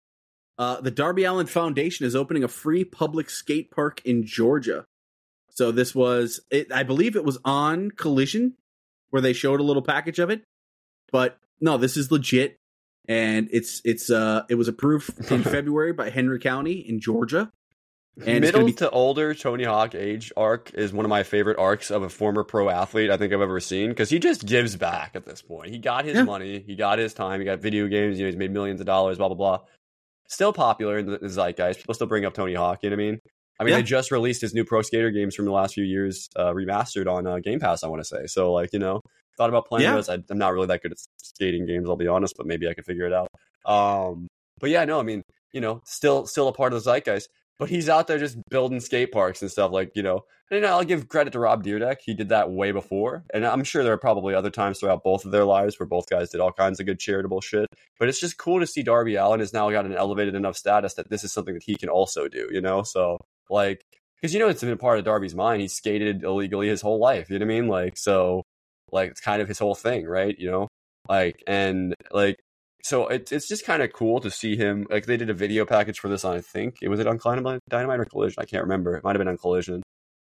Uh, the Darby Allin Foundation is opening a free public skate park in Georgia. So this was, it, I believe it was on Collision where they showed a little package of it. But no, this is legit. And it's, it's, uh, it was approved in February by Henry County in Georgia. And it's Middle gonna be- to older Tony Hawk age arc is one of my favorite arcs of a former pro athlete I think I've ever seen because he just gives back at this point. He got his Yeah. money, he got his time, he got video games, you know, he's made millions of dollars, blah blah blah. Still popular in the, the zeitgeist. People still bring up Tony Hawk. You know what I mean? I mean, Yeah. they just released his new Pro Skater games from the last few years, uh, remastered on uh, Game Pass. I want to say so. Like you know, thought about playing Yeah. those. I, I'm not really that good at skating games. I'll be honest, but maybe I could figure it out. Um, but yeah, no, I mean, you know, still still a part of the zeitgeist. But he's out there just building skate parks and stuff like, you know, and you know, I'll give credit to Rob Dyrdek. He did that way before. And I'm sure there are probably other times throughout both of their lives where both guys did all kinds of good charitable shit. But it's just cool to see Darby Allin has now got an elevated enough status that this is something that he can also do, you know? So, like, because, you know, it's been part of Darby's mind. He skated illegally his whole life, you know what I mean? Like, so, like, it's kind of his whole thing, right? You know? Like, and, like, so it's it's just kind of cool to see him. Like they did a video package for this on, I think it was it on Dynamite or Collision. I can't remember. It might have been on Collision.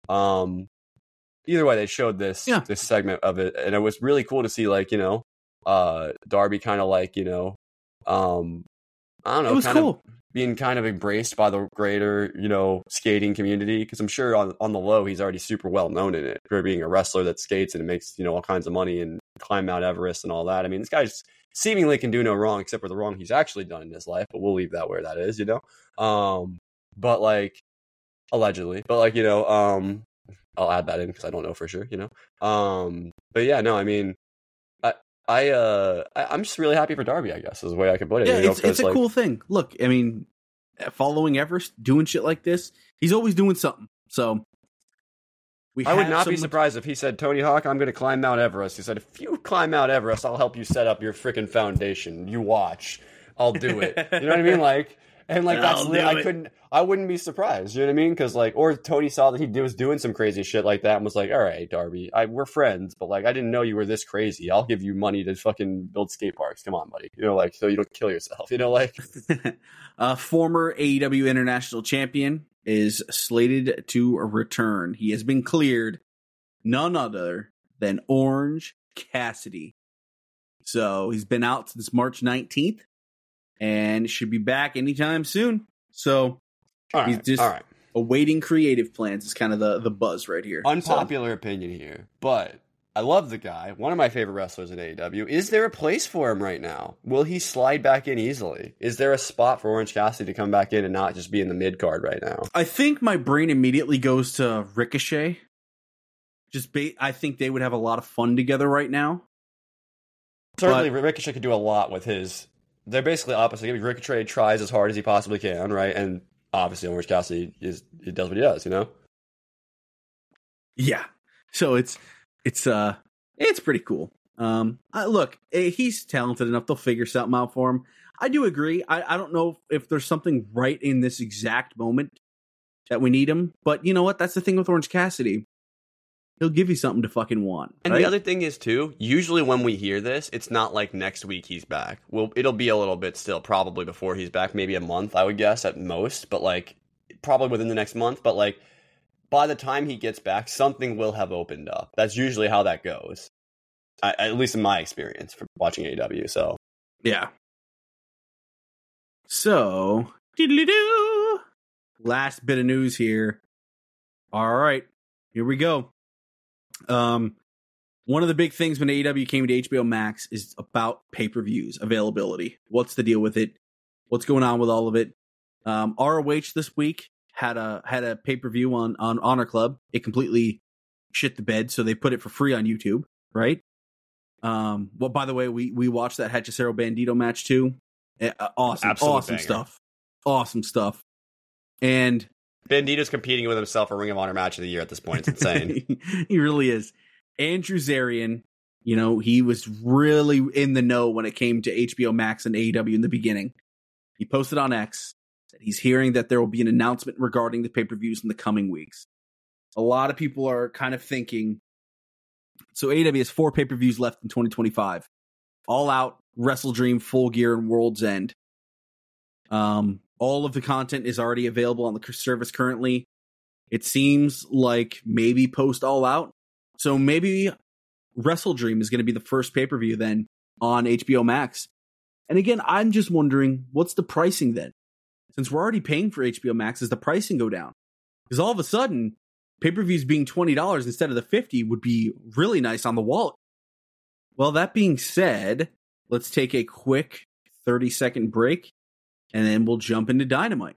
Um, either way, they showed this Yeah. this segment of it, and it was really cool to see. Like you know, uh, Darby kind of like you know, um, I don't know, It was kind cool. of being kind of embraced by the greater you know skating community because I'm sure on on the low he's already super well known in it for being a wrestler that skates and makes you know all kinds of money and climb Mount Everest and all that. I mean, this guy's seemingly can do no wrong except for the wrong he's actually done in his life, but we'll leave that where that is, you know? Um, but like, allegedly, but like, you know, um, I'll add that in because I don't know for sure, you know? Um, but yeah, no, I mean, I, I uh, I, I'm just really happy for Darby. I guess is the way I could put it. Yeah, you know, it's it's a like, cool thing. Look, I mean, following Everest, doing shit like this, he's always doing something. So we I would have not be some- surprised if he said, Tony Hawk, I'm going to climb Mount Everest. He said, if you climb Mount Everest, I'll help you set up your freaking foundation. You watch. I'll do it. You know what I mean? Like, and like, that's, I'll li- do I it. couldn't, I wouldn't be surprised. You know what I mean? Because like, or Tony saw that he was doing some crazy shit like that and was like, all right, Darby, I, we're friends, but like, I didn't know you were this crazy. I'll give you money to fucking build skate parks. Come on, buddy. You know, like, so you don't kill yourself. You know, like, uh, former A E W International Champion is slated to return. He has been cleared. None other than Orange Cassidy. So he's been out since March nineteenth and should be back anytime soon. So all he's right, just all right. awaiting creative plans is kind of the, the buzz right here. Unpopular opinion here, but I love the guy. One of my favorite wrestlers in A E W. Is there a place for him right now? Will he slide back in easily? Is there a spot for Orange Cassidy to come back in and not just be in the mid card right now? I think my brain immediately goes to Ricochet. Just ba- I think they would have a lot of fun together right now. Certainly, But- Ricochet could do a lot with his. They're basically opposite. Ricochet tries as hard as he possibly can, right? And obviously, Orange Cassidy is he does what he does, you know. Yeah. So it's it's uh it's pretty cool. Um, uh, look, eh, he's talented enough; they'll figure something out for him. I do agree. I, I don't know if there's something right in this exact moment that we need him, but you know what? That's the thing with Orange Cassidy. He'll give you something to fucking want. And right? the other thing is too, usually when we hear this, it's not like next week he's back. Well, it'll be a little bit still, probably before he's back, maybe a month, I would guess at most, but like probably within the next month. But like by the time he gets back, something will have opened up. That's usually how that goes, I, at least in my experience for watching A E W. So Yeah. So, diddly-doo. Last bit of news here. All right, here we go. Um, one of the big things when A E W came to H B O Max is about pay-per-views availability. What's the deal with it? What's going on with all of it? Um, R O H this week had a had a pay-per-view on on Honor Club. It completely shit the bed, so they put it for free on YouTube, right? Um, well, by the way, we we watched that Hechicero Bandito match too. Uh, awesome, Absolute awesome banger. stuff, awesome stuff. And Bandito's competing with himself for Ring of Honor match of the year at this point. It's insane. he really is. Andrew Zarian, you know, he was really in the know when it came to H B O Max and A E W in the beginning. He posted on X that he's hearing that there will be an announcement regarding the pay-per-views in the coming weeks. A lot of people are kind of thinking, so A E W has four pay-per-views left in twenty twenty-five. All Out, Wrestle Dream, Full Gear, and World's End. Um, all of the content is already available on the service currently. It seems like maybe post All Out. So maybe Wrestle Dream is going to be the first pay-per-view then on H B O Max. And again, I'm just wondering, what's the pricing then? Since we're already paying for H B O Max, does the pricing go down? Because all of a sudden, pay-per-views being twenty dollars instead of the fifty would be really nice on the wallet. Well, that being said, let's take a quick thirty-second break, and then we'll jump into Dynamite.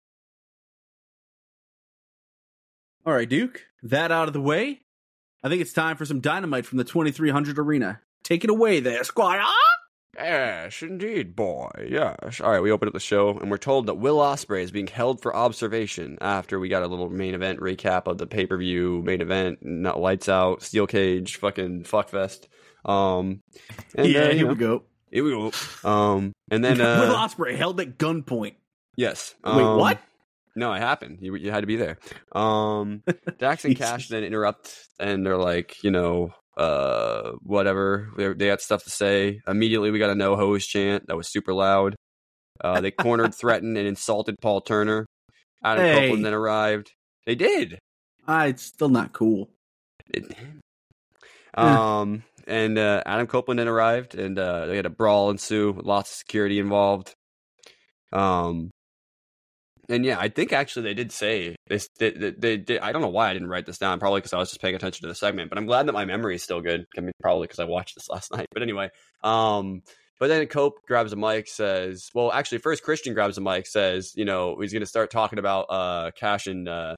All right, Duke, that out of the way, I think it's time for some Dynamite from the twenty-three hundred Arena. Take it away there, Squire. Yes, indeed, boy. Yes. All right, we open up the show, and we're told that Will Ospreay is being held for observation after we got a little main event recap of the pay-per-view main event, not lights out, steel cage, fucking fuckfest. Um, and, yeah, uh, you here know, we go. Here we go. Um, and then Will uh, Ospreay held at gunpoint. yes. Wait, um, what? No, it happened. You you had to be there. Um, Dax and Cash Jesus. then interrupt, and they're like, you know, uh, whatever. They they got stuff to say. Immediately, we got a no hose chant that was super loud. Uh, they cornered, threatened, and insulted Paul Turner. Adam Hey. Copeland then arrived. They did. Ah, it's still not cool. It- um, and uh, Adam Copeland then arrived, and uh, they had a brawl ensue. Lots of security involved. Um. And yeah, I think actually they did say this. They, they, they did. I don't know why I didn't write this down. Probably because I was just paying attention to the segment. But I'm glad that my memory is still good. I mean, probably because I watched this last night. But anyway, um, but then Cope grabs a mic, says, "Well, actually, first Christian grabs a mic, says, you know, he's going to start talking about uh, Cash and uh,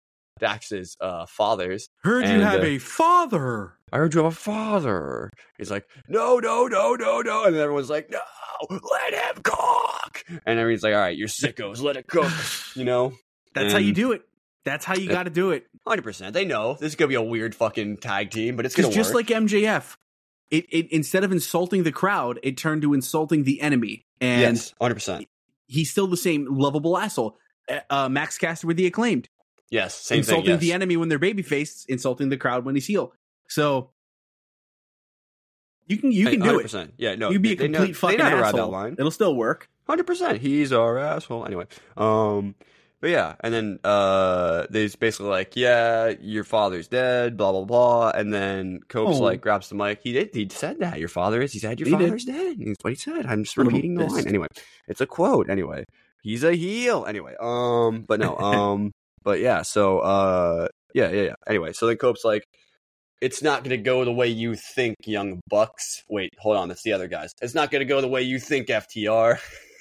Dax's uh, fathers. Heard you And, have uh, a father. I heard you have a father. He's like, no, no, no, no, no. And then everyone's like, no, let him cook. And everyone's like, all right, you're sickos, let it cook. You know? That's And how you do it. That's how you got to do it. one hundred percent. They know. This is going to be a weird fucking tag team, but it's going Because to work. just like M J F, it, it instead of insulting the crowd, it turned to insulting the enemy. And yes, one hundred percent. he's still the same lovable asshole. Uh, Max Caster with the Acclaimed. Yes, same insulting thing. Yes. the enemy when they're babyface, insulting the crowd when he's heel. So you can you can one hundred do it. percent. Yeah, no. You be a they complete know, fucking they know how to ride asshole. that line. It'll still work. one hundred percent. He's our asshole. Anyway. Um, but yeah, and then uh, they's basically like, yeah, your father's dead, blah, blah, blah. And then Cope's Oh. like, grabs the mic. He did. He said that. Your father is. He said, your He did. father's dead. That's what he said. I'm just I'm a little repeating the pissed. line. Anyway, it's a quote. Anyway, he's a heel. Anyway, um, but no, um, but yeah, so, uh, yeah, yeah, yeah. Anyway, so then Cope's like, it's not going to go the way you think, young bucks. Wait, hold on. That's the other guys. It's not going to go the way you think, F T R.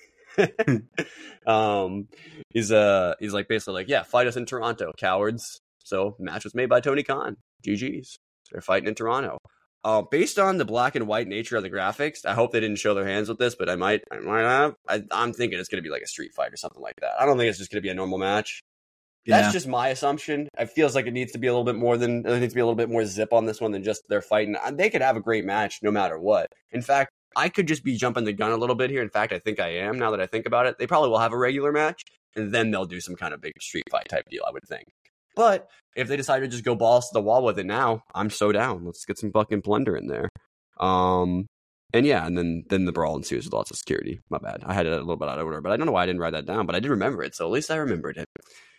um, he's uh, he's like basically like, yeah, fight us in Toronto, cowards. So match was made by Tony Khan. G G's. They're fighting in Toronto. Uh, based on the black and white nature of the graphics, I hope they didn't show their hands with this, but I might, I might have. I, I'm thinking it's going to be like a street fight or something like that. I don't think it's just going to be a normal match. Yeah. That's just my assumption. It feels like it needs to be a little bit more than it needs to be a little bit more zip on this one than just they're fighting. They could have a great match no matter what. In fact, I could just be jumping the gun a little bit here. In fact, I think I am now that I think about it. They probably will have a regular match and then they'll do some kind of big street fight type deal, I would think. But if they decide to just go balls to the wall with it now, I'm so down. Let's get some fucking plunder in there. Um, and yeah, and then then the brawl ensues with lots of security. My bad. I had it a little bit out of order, but I don't know why I didn't write that down, but I did remember it, so at least I remembered it.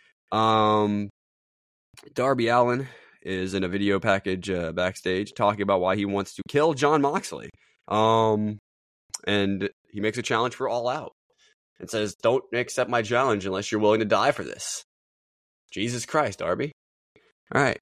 Um, Darby Allin is in a video package uh, backstage talking about why he wants to kill Jon Moxley. Um, and he makes a challenge for All Out and says, "Don't accept my challenge unless you're willing to die for this." Jesus Christ, Darby. All right.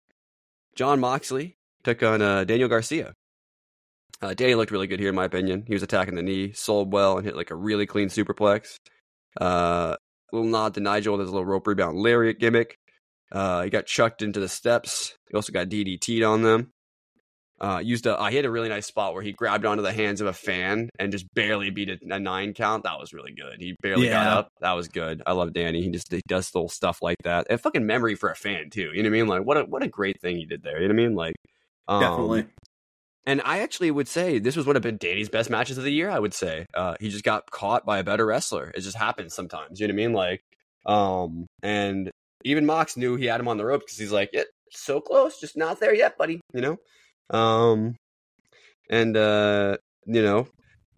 Jon Moxley took on uh, Daniel Garcia. Uh, Danny looked really good here, in my opinion. He was attacking the knee, sold well, and hit like a really clean superplex. Uh, little nod to Nigel with his little rope rebound lariat gimmick. Uh, he got chucked into the steps. He also got D D T'd on them. Uh, used a, uh, he had a really nice spot where he grabbed onto the hands of a fan and just barely beat a, a nine count. That was really good. He barely Yeah. got up. That was good. I love Danny. He just he does little stuff like that. And fucking memory for a fan too. You know what I mean? Like what a what a great thing he did there. You know what I mean? Like um, Definitely. And I actually would say this was one of been Danny's best matches of the year. I would say uh, he just got caught by a better wrestler. It just happens sometimes. You know what I mean? Like, um, and even Mox knew he had him on the rope because he's like, yeah, so close, just not there yet, buddy. You know. Um, and, uh, you know,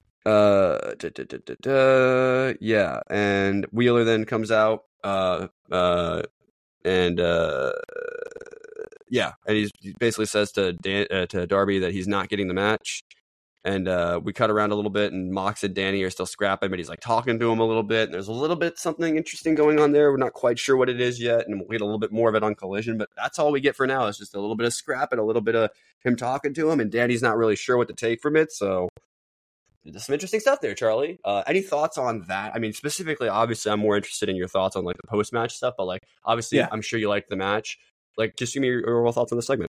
uh, da, da, da, da, da, yeah. And Wheeler then comes out, uh, uh, and, uh, yeah. And he's, he basically says to Dan, uh, to Darby that he's not getting the match. And, uh, we cut around a little bit and Mox and Danny are still scrapping, but he's like talking to him a little bit. And there's a little bit something interesting going on there. We're not quite sure what it is yet. And we'll get a little bit more of it on Collision, but that's all we get for now. It's just a little bit of scrap and a little bit of him talking to him, and Danny's not really sure what to take from it. So there's some interesting stuff there, Charlie. Uh, any thoughts on that? I mean, specifically, obviously, I'm more interested in your thoughts on like the post match stuff, but like, obviously, Yeah. I'm sure you liked the match. Like, just give me your overall thoughts on the segment.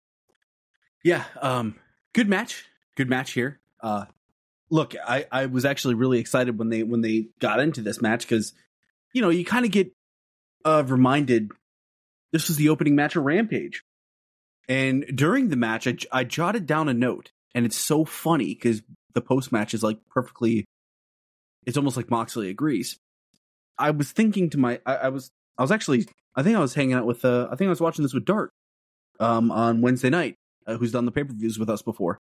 Yeah, um, good match. Good match here. Uh, look, I, I was actually really excited when they when they got into this match because, you know, you kind of get uh, reminded this was the opening match of Rampage. And during the match, I, I jotted down a note, and it's so funny because the post match is like perfectly. It's almost like Moxley agrees. I was thinking to my, I, I was, I was actually, I think I was hanging out with, uh, I think I was watching this with Dart, um, on Wednesday night, uh, who's done the pay per views with us before,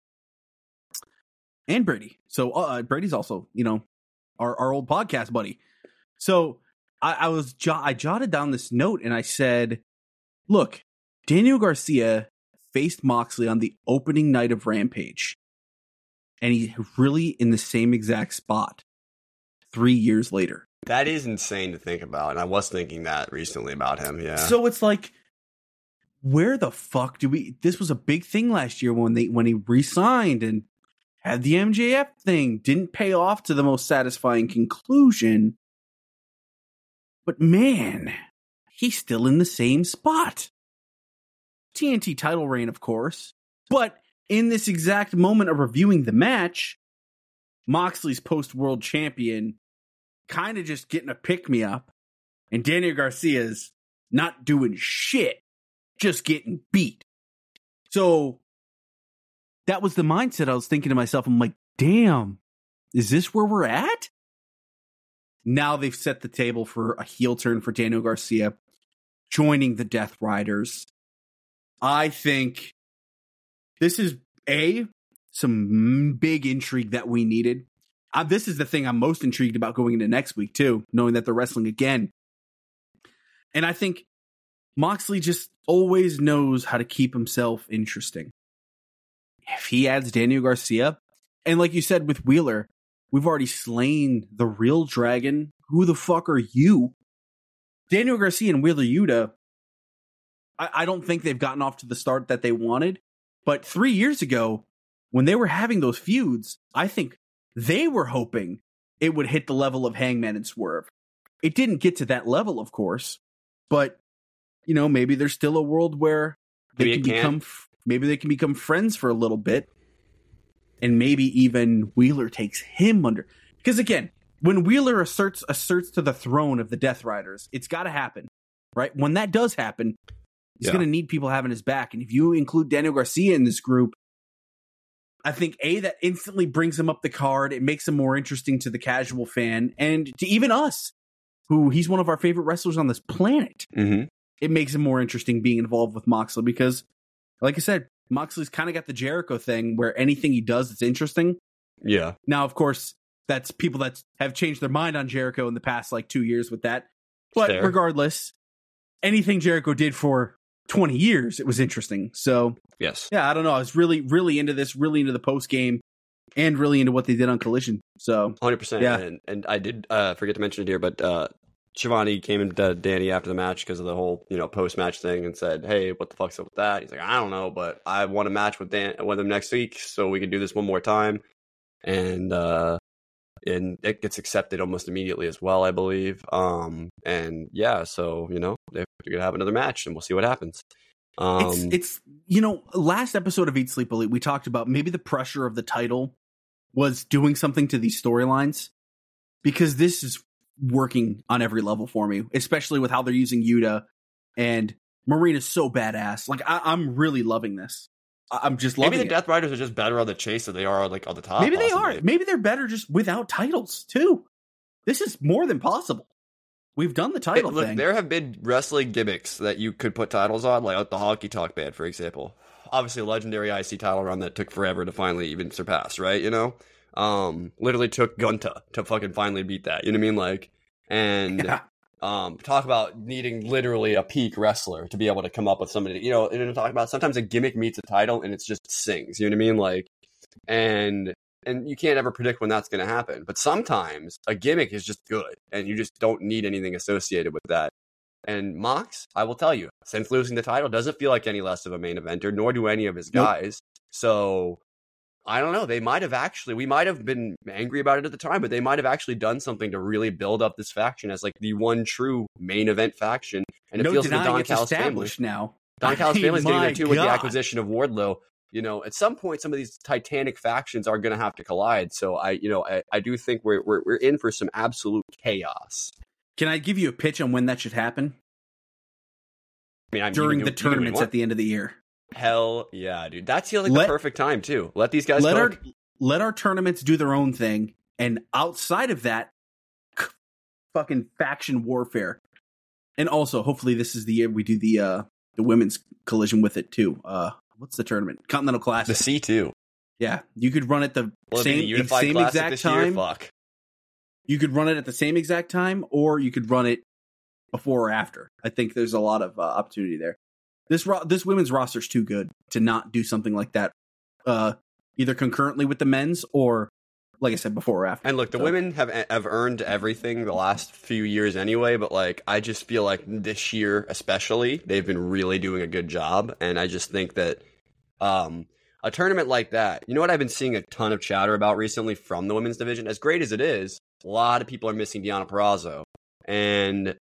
and Brady. So uh, Brady's also, you know, our our old podcast buddy. So I, I was, jo- I jotted down this note, and I said, look, Daniel Garcia faced Moxley on the opening night of Rampage, and he's really in the same exact spot three years later. That is insane to think about, and I was thinking that recently about him. Yeah. So it's like, where the fuck do we? This was a big thing last year when they when he re-signed and had the M J F thing. Didn't pay off to the most satisfying conclusion. But man, he's still in the same spot. T N T title reign, of course. But in this exact moment of reviewing the match, Moxley's post-world champion kind of just getting a pick-me-up, and Daniel Garcia's not doing shit, just getting beat. So that was the mindset I was thinking to myself. I'm like, damn, is this where we're at? Now they've set the table for a heel turn for Daniel Garcia, joining the Death Riders. I think this is, A, some big intrigue that we needed. Uh, this is the thing I'm most intrigued about going into next week, too, knowing that they're wrestling again. And I think Moxley just always knows how to keep himself interesting. If he adds Daniel Garcia, and like you said with Wheeler, we've already slain the real dragon. Who the fuck are you? Daniel Garcia and Wheeler Yuta, I, I don't think they've gotten off to the start that they wanted. But three years ago, when they were having those feuds, I think they were hoping it would hit the level of Hangman and Swerve. It didn't get to that level, of course. But, you know, maybe there's still a world where they Maybe can it become... Maybe they can become friends for a little bit. And maybe even Wheeler takes him under. Because again, when Wheeler asserts asserts to the throne of the Death Riders, it's got to happen, right? When that does happen, he's Yeah. going to need people having his back. And if you include Daniel Garcia in this group, I think, A, that instantly brings him up the card. It makes him more interesting to the casual fan and to even us, who he's one of our favorite wrestlers on this planet. Mm-hmm. It makes him more interesting being involved with Moxley because, like I said, Moxley's kind of got the Jericho thing where anything he does is interesting. Yeah. Now, of course, that's people that have changed their mind on Jericho in the past like two years with that. But Fair. regardless, anything Jericho did for twenty years, it was interesting. So, Yes. yeah, I don't know. I was really, really into this, really into the post game, and really into what they did on Collision. So, one hundred percent. Yeah. And, and I did uh, forget to mention it here, but uh, Shivani came into Danny after the match because of the whole, you know, post-match thing and said, hey, what the fuck's up with that? He's like, I don't know, but I want a match with Dan with him next week so we can do this one more time. And uh, and it gets accepted almost immediately as well, I believe. Um, and yeah, so, you know, they're going to have another match and we'll see what happens. Um, it's, it's, you know, last episode of Eat Sleep Elite, we talked about maybe the pressure of the title was doing something to these storylines because this is working on every level for me, especially with how they're using Yuta, and Marina's so badass. Like, I, I'm really loving this. I, I'm just loving maybe the it. Death Riders are just better on the chase than they are like on the top. Maybe they possibly. are. Maybe they're better just without titles, too. This is more than possible. We've done the title Hey, look, thing. there have been wrestling gimmicks that you could put titles on, like the Honky Tonk Band, for example. Obviously, a legendary I C title run that took forever to finally even surpass, right? You know? Um, literally took Gunta to fucking finally beat that. You know what I mean? Like, and Yeah. um, talk about needing literally a peak wrestler to be able to come up with somebody. You know, and talk about sometimes a gimmick meets a title and it's just sings. You know what I mean? Like, and and you can't ever predict when that's going to happen. But sometimes a gimmick is just good, and you just don't need anything associated with that. And Mox, I will tell you, since losing the title, doesn't feel like any less of a main eventer, nor do any of his Nope. guys. So I don't know. They might have actually, we might have been angry about it at the time, but they might have actually done something to really build up this faction as like the one true main event faction. And it No feels like the denying Don it's Callis family. established now. Don I Callis mean, family's getting my there too with the God. acquisition of Wardlow. You know, at some point, some of these titanic factions are going to have to collide. So I, you know, I, I do think we're, we're we're in for some absolute chaos. Can I give you a pitch on when that should happen? I mean, I'm During you the can do- you can do what you tournaments want. at the end of the year. Hell yeah, dude. That feels like Let- the perfect time too. Let these guys let our cook. let our tournaments do their own thing, and outside of that, fucking faction warfare. And also, hopefully, this is the year we do the uh, the women's collision with it too. Uh, what's the tournament? Continental The Classic. C two. Yeah, you could run it the Will it be same the Unified same Classic exact this time. year? Fuck. You could run it at the same exact time, or you could run it before or after. I think there's a lot of uh, opportunity there. This ro- this women's roster's too good to not do something like that, uh, either concurrently with the men's or, like I said, before or after. And look, the So- women have have earned everything the last few years anyway, but like I just feel like this year especially, they've been really doing a good job, and I just think that um a tournament like that, you know what I've been seeing a ton of chatter about recently from the women's division, as great as it is, a lot of people are missing Deonna Purrazzo. And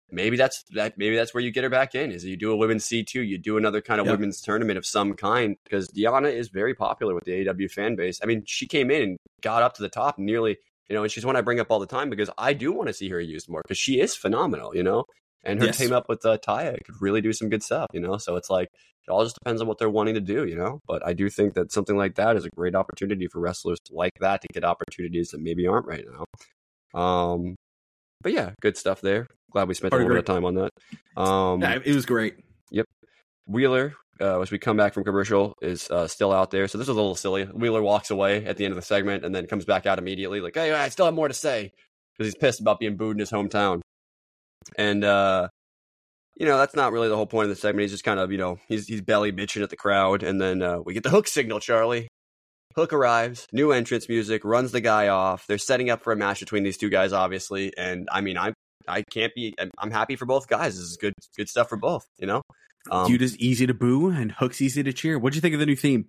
maybe that's that. Maybe that's where you get her back in. Is you do a women's C two, you do another kind of Yep. women's tournament of some kind, because Deonna is very popular with the A E W fan base. I mean, she came in and got up to the top nearly, you know, and she's one I bring up all the time because I do want to see her used more because she is phenomenal, you know, and her Yes. team up with uh, Taya could really do some good stuff, you know. So it's like it all just depends on what they're wanting to do, you know. But I do think that something like that is a great opportunity for wrestlers like that to get opportunities that maybe aren't right now. Um, but yeah, good stuff there. Glad we spent a Pretty little bit of time on that. Um, Yeah, it was great. Wheeler, uh, as we come back from commercial, is uh, still out there. So this was a little silly. Wheeler walks away at the end of the segment and then comes back out immediately, like, "Hey, I still have more to say," because he's pissed about being booed in his hometown. And uh, you know, that's not really the whole point of the segment. He's just kind of, you know, he's he's belly bitching at the crowd, and then uh, we get the Hook signal. Charlie Hook arrives, new entrance music, runs the guy off. They're setting up for a match between these two guys, obviously. And I mean, I'm I can't be. I'm, I'm happy for both guys. This is good good stuff for both. You know. Um, Dude is easy to boo and Hook's easy to cheer. What'd you think of the new theme?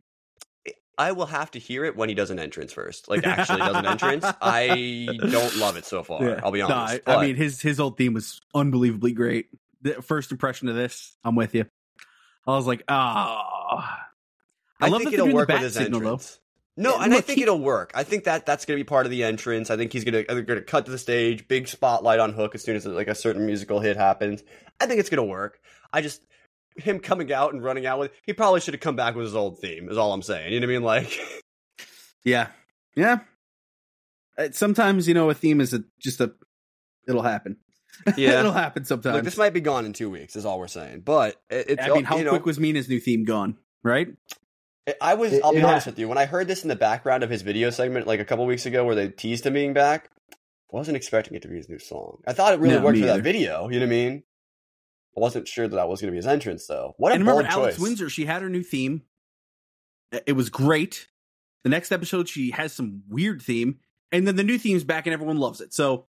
I will have to hear it when he does an entrance first. Like, actually does an entrance. I don't love it so far. I'll be No, honest. I, but I mean, his his old theme was unbelievably great. The first impression of this, I'm with you. I was like, ah. I, love think that they're it'll doing the work with bat his signal, though. entrance. No, Yeah, and I look, think he- it'll work. I think that that's going to be part of the entrance. I think he's going to they're going to cut to the stage, big spotlight on Hook as soon as like a certain musical hit happens. I think it's going to work. I just him coming out and running out with he probably should have come back with his old theme. Is all I'm saying. You know what I mean? Like, Yeah, yeah. Uh, Sometimes, you know, a theme is a, just a. It'll happen. Yeah. It'll happen sometimes. look, this might be gone in two weeks. Is all we're saying. But it, it's I mean, how you know, quick was Mina's new theme gone? Right? I was. It- I'll be it honest ha- with you. When I heard this in the background of his video segment, like a couple weeks ago, where they teased him being back, I wasn't expecting it to be his new song. I thought it really No, worked me for that either. video. You know what I mean? I wasn't sure that that was going to be his entrance, though. What a And bold remember, Alex choice! Windsor, she had her new theme. It was great. The next episode, she has some weird theme, and then the new theme's back, and everyone loves it. So,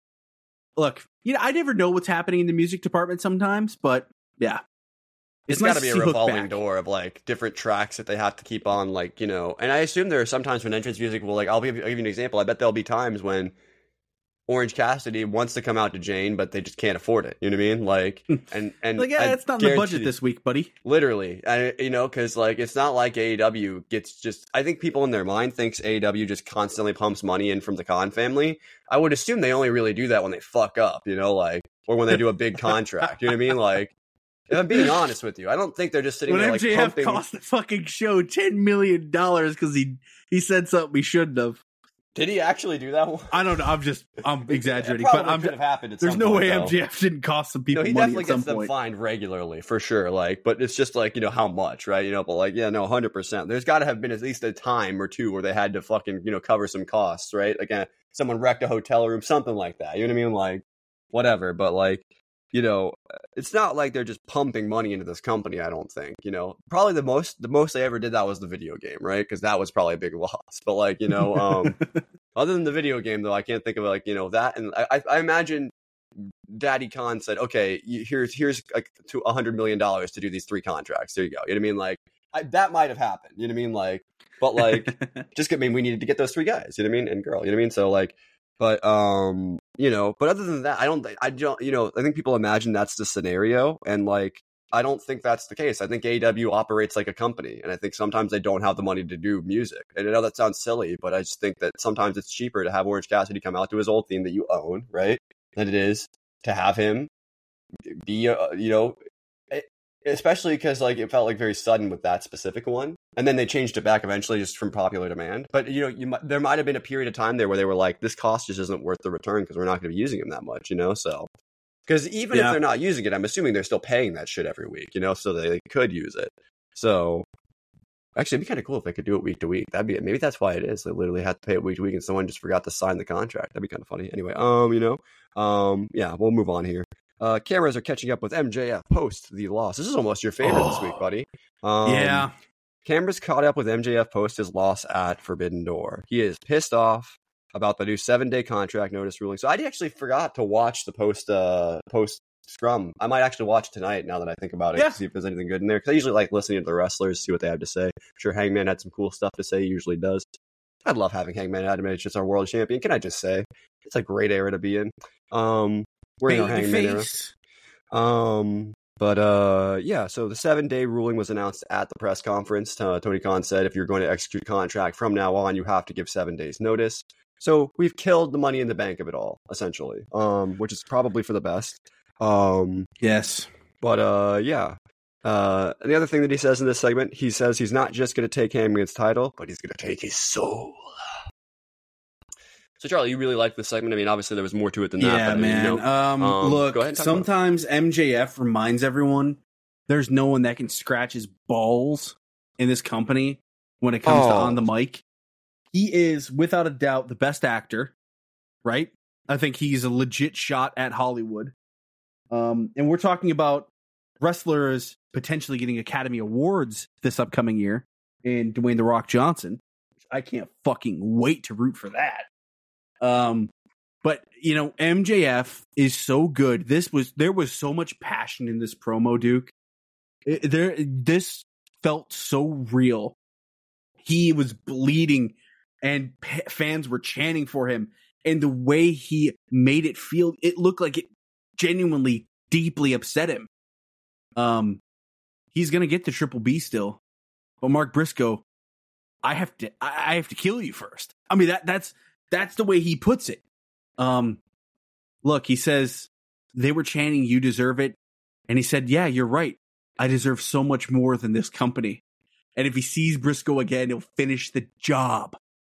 look, you know, I never know what's happening in the music department sometimes, but yeah, It's nice got to be to a see Hook revolving back. door of like different tracks that they have to keep on, like, you know. And I assume there are sometimes when entrance music will like. I'll give you, I'll give you an example. I bet there'll be times when Orange Cassidy wants to come out to Jane, but they just can't afford it. You know what I mean? Like, and and Like, yeah, I it's not in the budget guarantee- this week, buddy. Literally, I, you know, because like it's not like A E W gets just. I think people in their mind thinks A E W just constantly pumps money in from the Khan family. I would assume they only really do that when they fuck up, you know, like or when they do a big contract. You know what I mean? Like, if I'm being honest with you, I don't think they're just sitting When there M like J F pumping. cost the fucking show ten million dollars because he he said something he shouldn't have. Did he actually do that one? I don't know. I'm just I'm exaggerating, It but probably I'm. could have happened. At There's some no point, way though. M J F didn't cost some people No, he money definitely at some gets them point. fined regularly for sure. Like, but it's just like, you know, how much, right? You know, but like, yeah, no, hundred percent. There's got to have been at least a time or two where they had to fucking, you know, cover some costs, right? Again, someone wrecked a hotel room, something like that. You know what I mean? Like, whatever. But like, you know, it's not like they're just pumping money into this company. I don't think. You know, probably the most the most they ever did that was the video game, right? Because that was probably a big loss. But like, you know, um, other than the video game, though, I can't think of like, you know, that. And I, I imagine Daddy Khan said, okay, you- here's here's like to a hundred million dollars to do these three contracts. There you go. You know what I mean? Like I, that might have happened. You know what I mean? Like, but like, just get I mean, we needed to get those three guys. You know what I mean? And girl. You know what I mean? So like, but um, you know, but other than that, I don't. I don't. You know, I think people imagine that's the scenario, and like, I don't think that's the case. I think A E W operates like a company, and I think sometimes they don't have the money to do music. And I know that sounds silly, but I just think that sometimes it's cheaper to have Orange Cassidy come out to his old theme that you own, right? Than it is to have him be, uh, you know, especially because like it felt like very sudden with that specific one, and then they changed it back eventually just from popular demand. But you know, you might, there might have been a period of time there where they were like, this cost just isn't worth the return because we're not going to be using him that much, you know. So because even Yeah. if they're not using it, I'm assuming they're still paying that shit every week, you know, so they could use it. So actually, it'd be kind of cool if they could do it week to week. That'd be maybe that's why it is. They literally have to pay it week to week, and someone just forgot to sign the contract. That'd be kind of funny. Anyway, um, you know, um, yeah, we'll move on here. Uh, cameras are catching up with M J F post the loss. This is almost your favorite this week, buddy. Um, yeah. Cameras caught up with M J F post his loss at Forbidden Door. He is pissed off about the new seven day contract notice ruling. So I actually forgot to watch the post uh, post scrum. I might actually watch it tonight now that I think about it Yeah. to see if there's anything good in there. Because I usually like listening to the wrestlers, see what they have to say. I'm sure Hangman had some cool stuff to say. He usually does. I'd love having Hangman Adam Page as our world champion. Can I just say it's a great era to be in? Um, we're in our Hangman era. Babyface. Um, but uh, yeah. So the seven day ruling was announced at the press conference. Uh, Tony Khan said, if you're going to execute a contract from now on, you have to give seven days notice. So we've killed the money in the bank of it all, essentially. Um, which is probably for the best. Um, yes. But uh, yeah. Uh, and the other thing that he says in this segment, he says he's not just going to take Hangman's title, but he's going to take his soul. So, Charlie, you really like this segment? I mean, obviously there was more to it than that. Yeah, but, man. You know, um, um, look, go ahead and talk about it. sometimes M J F reminds everyone there's no one that can scratch his balls in this company when it comes to Oh. on the mic. He is, without a doubt, the best actor, right? I think he's a legit shot at Hollywood. Um, and we're talking about wrestlers potentially getting Academy Awards this upcoming year in Dwayne The Rock Johnson. I can't fucking wait to root for that. Um, but you know, M J F is so good. This was there was so much passion in this promo, Duke. It, there, this felt so real. He was bleeding, and p- fans were chanting for him. And the way he made it feel, it looked like it genuinely, deeply upset him. Um, he's gonna get the Triple B still, but Mark Briscoe, I have to, I have to kill you first. I mean that that's that's the way he puts it. Um, look, he says they were chanting, "You deserve it," and he said, "Yeah, you're right. I deserve so much more than this company." And if he sees Briscoe again, he'll finish the job.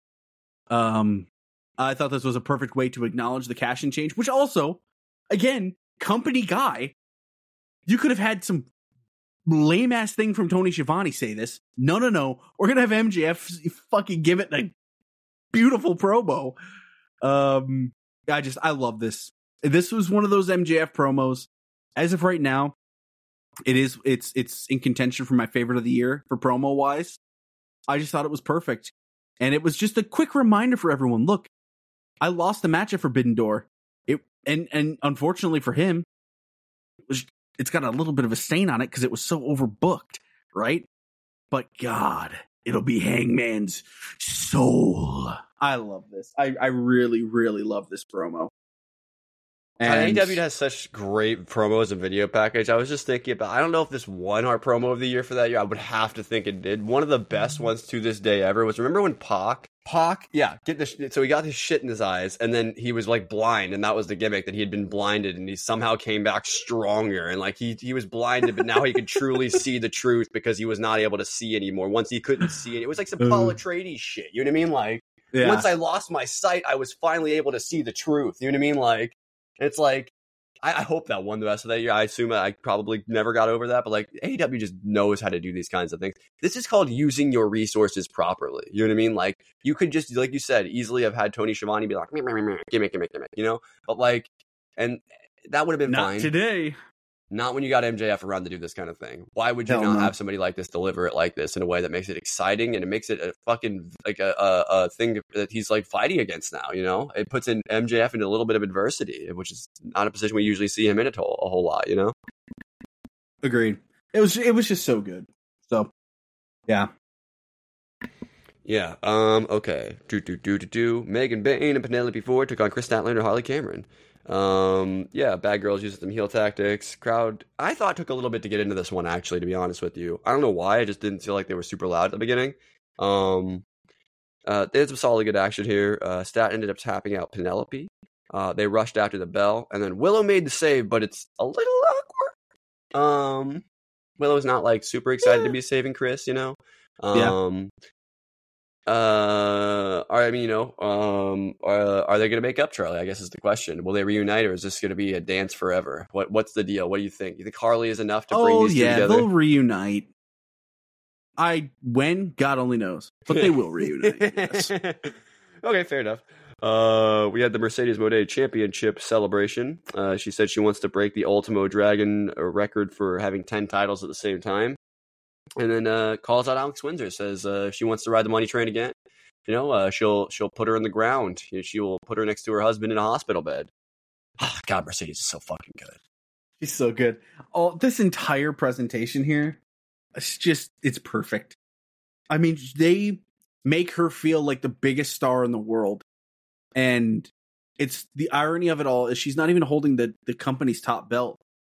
Um, I thought this was a perfect way to acknowledge the cash and change, which also, again, company guy. You could have had some lame ass thing from Tony Schiavone say this. No, no, no. We're gonna have M J F fucking give it a beautiful promo. Um, I just I love this. This was one of those M J F promos. As of right now, it is it's it's in contention for my favorite of the year for promo wise. I just thought it was perfect, and it was just a quick reminder for everyone. Look, I lost the match at Forbidden Door. It and and unfortunately for him, it was. It's got a little bit of a stain on it because it was so overbooked, right? But God, it'll be Hangman's soul. I love this. I, I really, really love this promo. And And A E W has such great promos and video package. I was just thinking about, I don't know if this won our promo of the year for that year. I would have to think it did. One of the best ones to this day ever was, remember when Pac, Pac, yeah, get this, so he got his shit in his eyes and then he was like blind, and that was the gimmick, that he had been blinded and he somehow came back stronger, and like he, he was blinded, but now he could truly see the truth because he was not able to see anymore. Once he couldn't see it, it was like some Paul Atreides shit. You know what I mean? Like, yeah. once I lost my sight, I was finally able to see the truth. You know what I mean? Like, it's like, I, I hope that won the rest of that year. I assume I probably never got over that, but like A E W just knows how to do these kinds of things. This is called using your resources properly. You know what I mean? Like, you could just, like you said, easily have had Tony Schiavone be like, meh, meh, meh, meh, gimmick, gimmick, gimmick, you know? But like, and that would have been not fine. today. Not when you got M J F around to do this kind of thing. Why would you Hell not no. have somebody like this deliver it like this in a way that makes it exciting, and it makes it a fucking like a, a, a thing that he's like fighting against now? You know, it puts in M J F into a little bit of adversity, which is not a position we usually see him in a whole, a whole lot. You know, Agreed. It was it was just so good. So, yeah. yeah. Um. Okay. Do do do do do. Megan Bayne and Penelope Ford took on Chris Statlander and Harley Cameron. Um, yeah, Bad Girls used some heel tactics. Crowd, I thought, took a little bit to get into this one, actually, to be honest with you. I don't know why, I just didn't feel like they were super loud at the beginning. Um, uh, they had some solid good action here. Uh, Stat ended up tapping out Penelope. Uh, they rushed after the bell, and then Willow made the save, but it's a little awkward. Um, Willow's not, like, super excited to be saving Chris, you know? Um, yeah. Uh, I mean, you know, um, uh, are they going to make up, Charlie? I guess is the question. Will they reunite, or is this going to be a dance forever? What What's the deal? What do you think? You think Harley is enough to bring Oh these yeah, two together? they'll reunite. I when God only knows, but they will reunite. Yes. Okay, fair enough. Uh, we had the Mercedes Moné Championship celebration. Uh, she said she wants to break the Ultimo Dragon record for having ten titles at the same time. And then uh, calls out Alex Windsor, says uh, if she wants to ride the money train again, you know, uh, she'll she'll put her in the ground. She will put her next to her husband in a hospital bed. Oh, God, Mercedes is so fucking good. She's so good. Oh, this entire presentation here, it's just, it's perfect. I mean, they make her feel like the biggest star in the world. And it's the irony of it all is she's not even holding the, the company's top belt.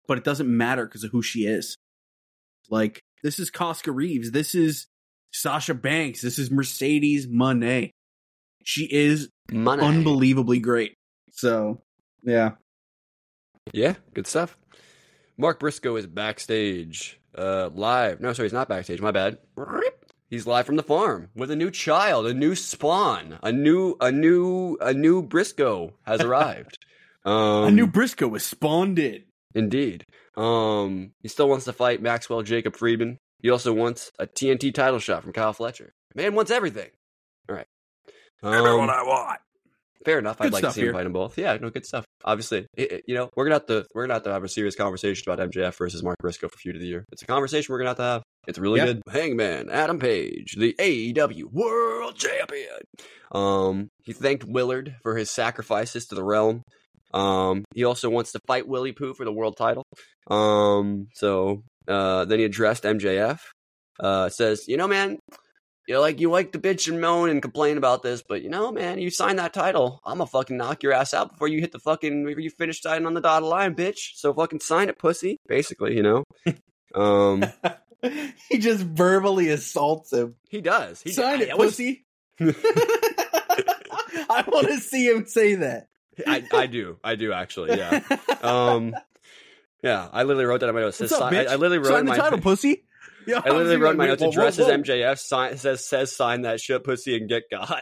but it doesn't matter because of who she is. Like, this is Casca Reeves. This is Sasha Banks. This is Mercedes Moné. She is Money. unbelievably great. So, yeah. Yeah, good stuff. Mark Briscoe is backstage, uh, live. No, sorry, he's not backstage. My bad. He's live from the farm with a new child, a new spawn, a new, a new, a new Briscoe has arrived. Um, a new Briscoe was spawned in. Indeed. Um, he still wants to fight Maxwell Jacob Friedman. He also wants a T N T title shot from Kyle Fletcher. Man wants everything. All right. Um, Everyone I want. Fair enough. Good I'd like to stuff see him here. fight them both. Yeah, no, good stuff. Obviously, it, it- you know, we're gonna have to we're gonna have to have a serious conversation about M J F versus Mark Briscoe for feud of the year. It's a conversation we're gonna have to have. It's really Yeah. good. Hangman Adam Page, the A E W World Champion. Um, he thanked Willard for his sacrifices to the realm. Um, he also wants to fight Willie Poo for the world title. Um, so uh, then he addressed M J F. Uh, says, you know, man. You like you like to bitch and moan and complain about this, but you know, man, you signed that title. I'm gonna fucking knock your ass out before you hit the fucking before you finish signing on the dotted line, bitch. So fucking sign it, pussy. Basically, you know. Um, He just verbally assaults him. he does. He Sign I- it, I was- pussy. I want to see him say that. I, I do. I do actually. Yeah. Um, yeah. I literally wrote that in my notes. What's Says up, si- bitch? I, I literally wrote Sign in the my title, pussy. Yeah, I literally wrote in my Whoa, notes. whoa, Addresses whoa. M J F. Sign, says says sign that shit, pussy, and get got.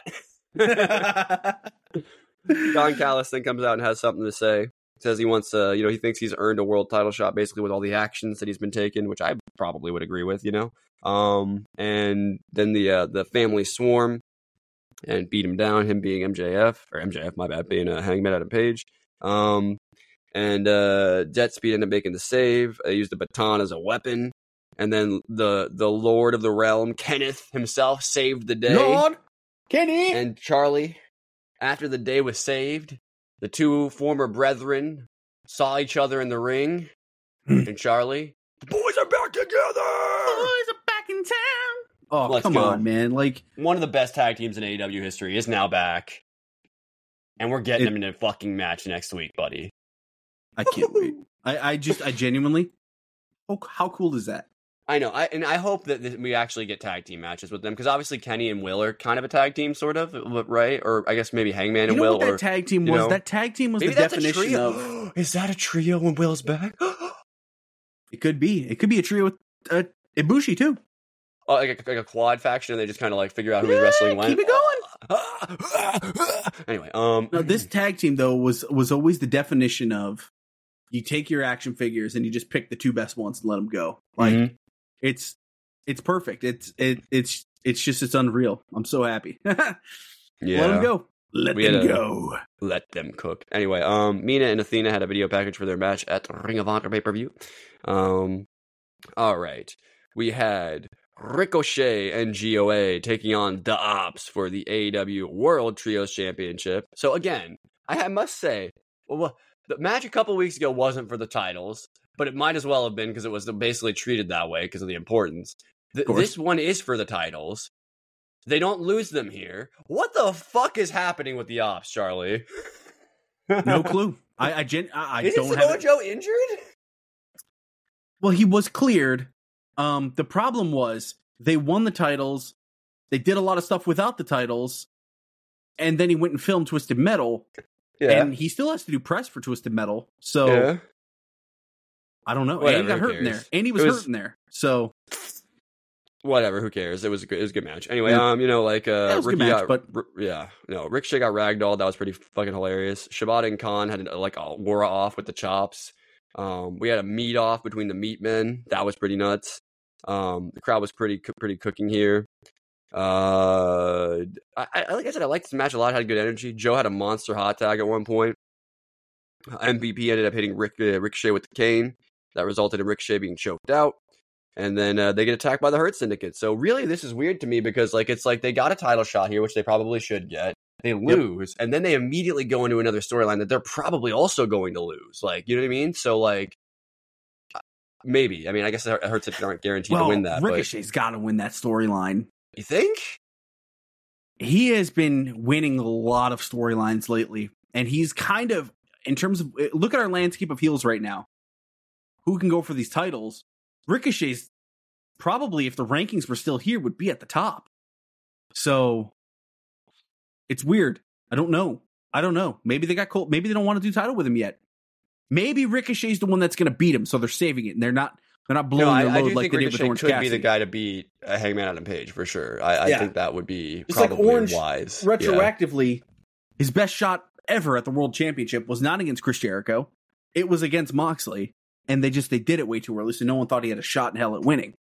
Don Callis then comes out and has something to say. Says he wants, uh, you know, he thinks he's earned a world title shot basically with all the actions that he's been taking, which I probably would agree with, you know. Um, and then the uh, the family swarm and beat him down. Him being M J F or M J F, my bad, being a Hangman Adam Page. Um, and uh, Jet Speed ended up making the save. They used the baton as a weapon, and then the the Lord of the Realm, Kenneth himself, saved the day. Lord, Kenny. And Charlie, after the day was saved, the two former brethren saw each other in the ring. and Charlie, the boys are back together! Boys are back in town. Oh, Let's come go. on, man. Like, One of the best tag teams in A E W history is now back. And we're getting It- them in a fucking match next week, buddy. I can't wait. I, I just, I genuinely, oh, how cool is that? I know, I and I hope that th- we actually get tag team matches with them, because obviously Kenny and Will are kind of a tag team, sort of, right? Or I guess maybe Hangman You and know Will. what that or tag team you was? know, That tag team was maybe the that's definition a trio. of. Is that a trio when Will's back? It could be. It could be a trio with uh, Ibushi too. Oh, like a, like a quad faction, and they just kind of like figure out who's Yeah, wrestling when. keep it going. Anyway, um, No, this tag team though was was always the definition of you take your action figures and you just pick the two best ones and let them go. Like Mhm. it's it's perfect. It's it it's it's just it's unreal. I'm so happy. Let yeah, them go. Let We had them a- go. let them cook. Anyway, um, Mina and Athena had a video package for their match at the Ring of Honor pay per view. Um, all right, we had Ricochet and G O A taking on the Ops for the A E W World Trios Championship. So again, I, I must say, well, the match a couple weeks ago wasn't for the titles, but it might as well have been because it was basically treated that way because of the importance. Th- course. this one is for the titles. They don't lose them here. What the fuck is happening with the Ops, Charlie? No clue. I I, gen- I, I Is don't have Samoa it. Joe injured? Well, he was cleared. Um, the problem was they won the titles. They did a lot of stuff without the titles, and then he went and filmed Twisted Metal, and he still has to do press for Twisted Metal. So yeah. I don't know. Whatever, and he got who hurt in there, cares? and he was, It was- hurting there. So Whatever, who cares? It was a good, it was a good match. Anyway, Yeah. um, you know, like uh, Yeah, it was a Ricky good match, got, but- R- yeah, no, Ricochet got ragdolled. That was pretty fucking hilarious. Shibata and Khan had like a war off with the chops. Um, we had a meet off between the meat men. That was pretty nuts. Um, the crowd was pretty coo- pretty cooking here. Uh, I, I like I said, I liked this match a lot. Had good energy. Joe had a monster hot tag at one point. M V P ended up hitting Rick, uh, Ricochet with the cane. That resulted in Ricochet being choked out. And then uh, they get attacked by the Hurt Syndicate. So really, this is weird to me because like it's like they got a title shot here, which they probably should get. They lose, and then they immediately go into another storyline that they're probably also going to lose. Like, you know what I mean? So like, maybe. I mean, I guess the Hurt Syndicate aren't guaranteed well, to win that. Ricochet's got to win that storyline. But you think? He has been winning a lot of storylines lately, and he's kind of in terms of look at our landscape of heels right now. who can go for these titles, Ricochet's probably, if the rankings were still here, would be at the top. So it's weird. I don't know. I don't know. Maybe they got cold. Maybe they don't want to do title with him yet. Maybe Ricochet's the one that's going to beat him, so they're saving it and they're not they're not blowing no, their I, load I do like think they did Ricochet with Orange could Cassidy. be the guy to beat uh, Hangman Adam Page for sure. I, I Yeah. think that would be It's like probably Orange wise. Yeah. retroactively. His best shot ever at the World Championship was not against Chris Jericho. It was against Moxley, and they just they did it way too early, so no one thought he had a shot in hell at winning.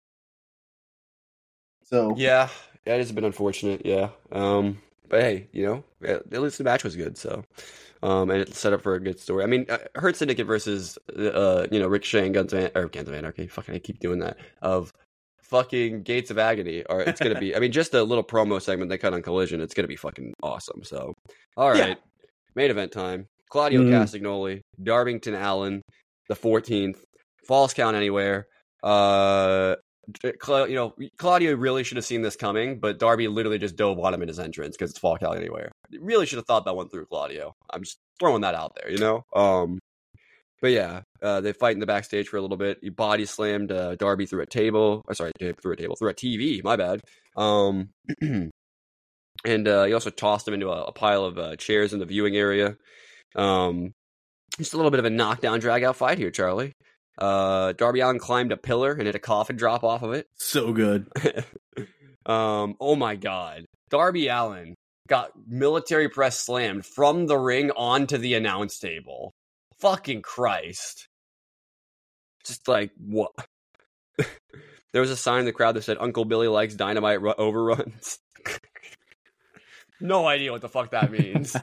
So Yeah, that has been unfortunate. Yeah, um, but hey, you know, at least the match was good. So, um, and it set up for a good story. I mean, uh, Hurt Syndicate versus uh, you know, Ricochet and Guns of An- or Guns of Anarchy. Fucking, I keep doing that. Of fucking Gates of Agony, or it's gonna be. I mean, just a little promo segment they cut on Collision. It's gonna be fucking awesome. So, all right, Yeah. main event time. Claudio Mm. Castagnoli, Darvington Allen, the fourteenth. Falls Count Anywhere. Uh. Cla- you know, Claudio really should have seen this coming, but Darby literally just dove on him in his entrance because it's Fall Count Anywhere. Really should have thought that one through, Claudio. I'm just throwing that out there, you know? Um, but yeah, uh, they fight in the backstage for a little bit. He body slammed uh, Darby through a table. Or sorry, through a table, through a T V. My bad. Um, and uh, he also tossed him into a, a pile of uh, chairs in the viewing area. Um, just a little bit of a knockdown, drag out fight here, Charlie. Uh, Darby Allin climbed a pillar and hit a coffin drop off of it. so good. um, oh my god. Darby Allin got military press slammed from the ring onto the announce table. Fucking Christ. Just like, what? There was a sign in the crowd that said, Uncle Billy likes dynamite ru- overruns. No idea what the fuck that means.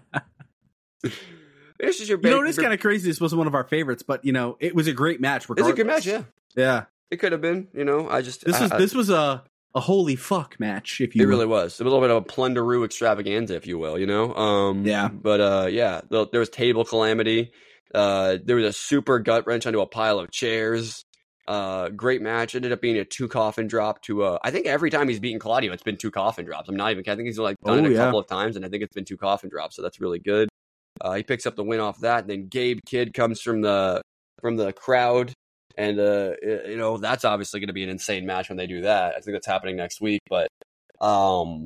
It's just your You know, it is kind of crazy. This wasn't one of our favorites, but you know, it was a great match. It's a good match, regardless. yeah. Yeah, It could have been, you know, I just... this I, was I, this was a a holy fuck match, if you It will. really was. A little bit of a plunderoo extravaganza, if you will, you know? Um, Yeah. But, uh, yeah, there there was table calamity. Uh, there was a super gut wrench onto a pile of chairs. Uh, great match. Ended up being a two coffin drop to, uh, I think every time he's beaten Claudio, it's been two coffin drops. I'm not even kidding. I think he's like done Oh, it a yeah. couple of times, and I think it's been two coffin drops, so that's really good. Uh, he picks up the win off that, and then Gabe Kidd comes from the from the crowd. And, uh, you know, that's obviously going to be an insane match when they do that. I think that's happening next week. But, um,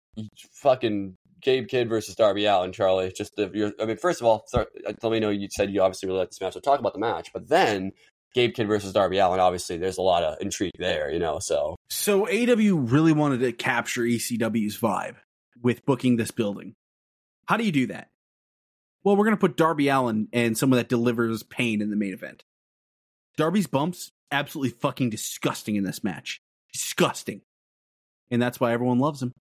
fucking Gabe Kidd versus Darby Allin, Charlie. Just, if you're, I mean, first of all, sorry, let me know you said you obviously really like this match. So talk about the match. But then Gabe Kidd versus Darby Allin, obviously, there's a lot of intrigue there, you know, so. So A E W really wanted to capture E C W's vibe with booking this building. How do you do that? Well, we're going to put Darby Allin and someone that delivers pain in the main event. Darby's bumps, absolutely fucking disgusting in this match. Disgusting. And that's why everyone loves him.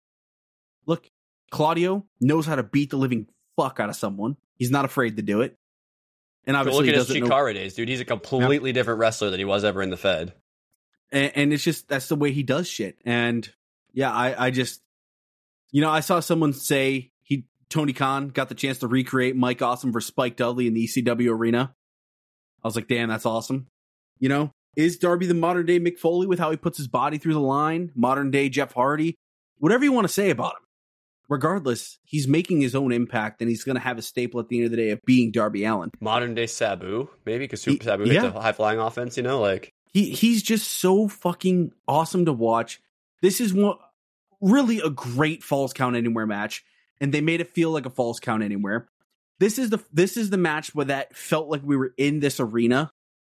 Look, Claudio knows how to beat the living fuck out of someone. He's not afraid to do it. And But obviously, look he at his doesn't know- Chikara days, dude. He's a completely different wrestler than he was ever in the Fed. and, and it's just that's the way he does shit. And yeah, I, I just, you know, I saw someone say he Tony Khan got the chance to recreate Mike Awesome versus Spike Dudley in the E C W arena. I was like, damn, that's awesome. You know, is Darby the modern day Mick Foley with how he puts his body through the line? Modern day Jeff Hardy? Whatever you want to say about him. Regardless, he's making his own impact, and he's going to have a staple at the end of the day of being Darby Allin. Modern day Sabu, maybe, because He- Super Sabu hits yeah. a high flying offense, you know, like. He he's just so fucking awesome to watch. This is one really a great Falls Count Anywhere match, and they made it feel like a Falls Count Anywhere. This is the this is the match where that felt like we were in this arena,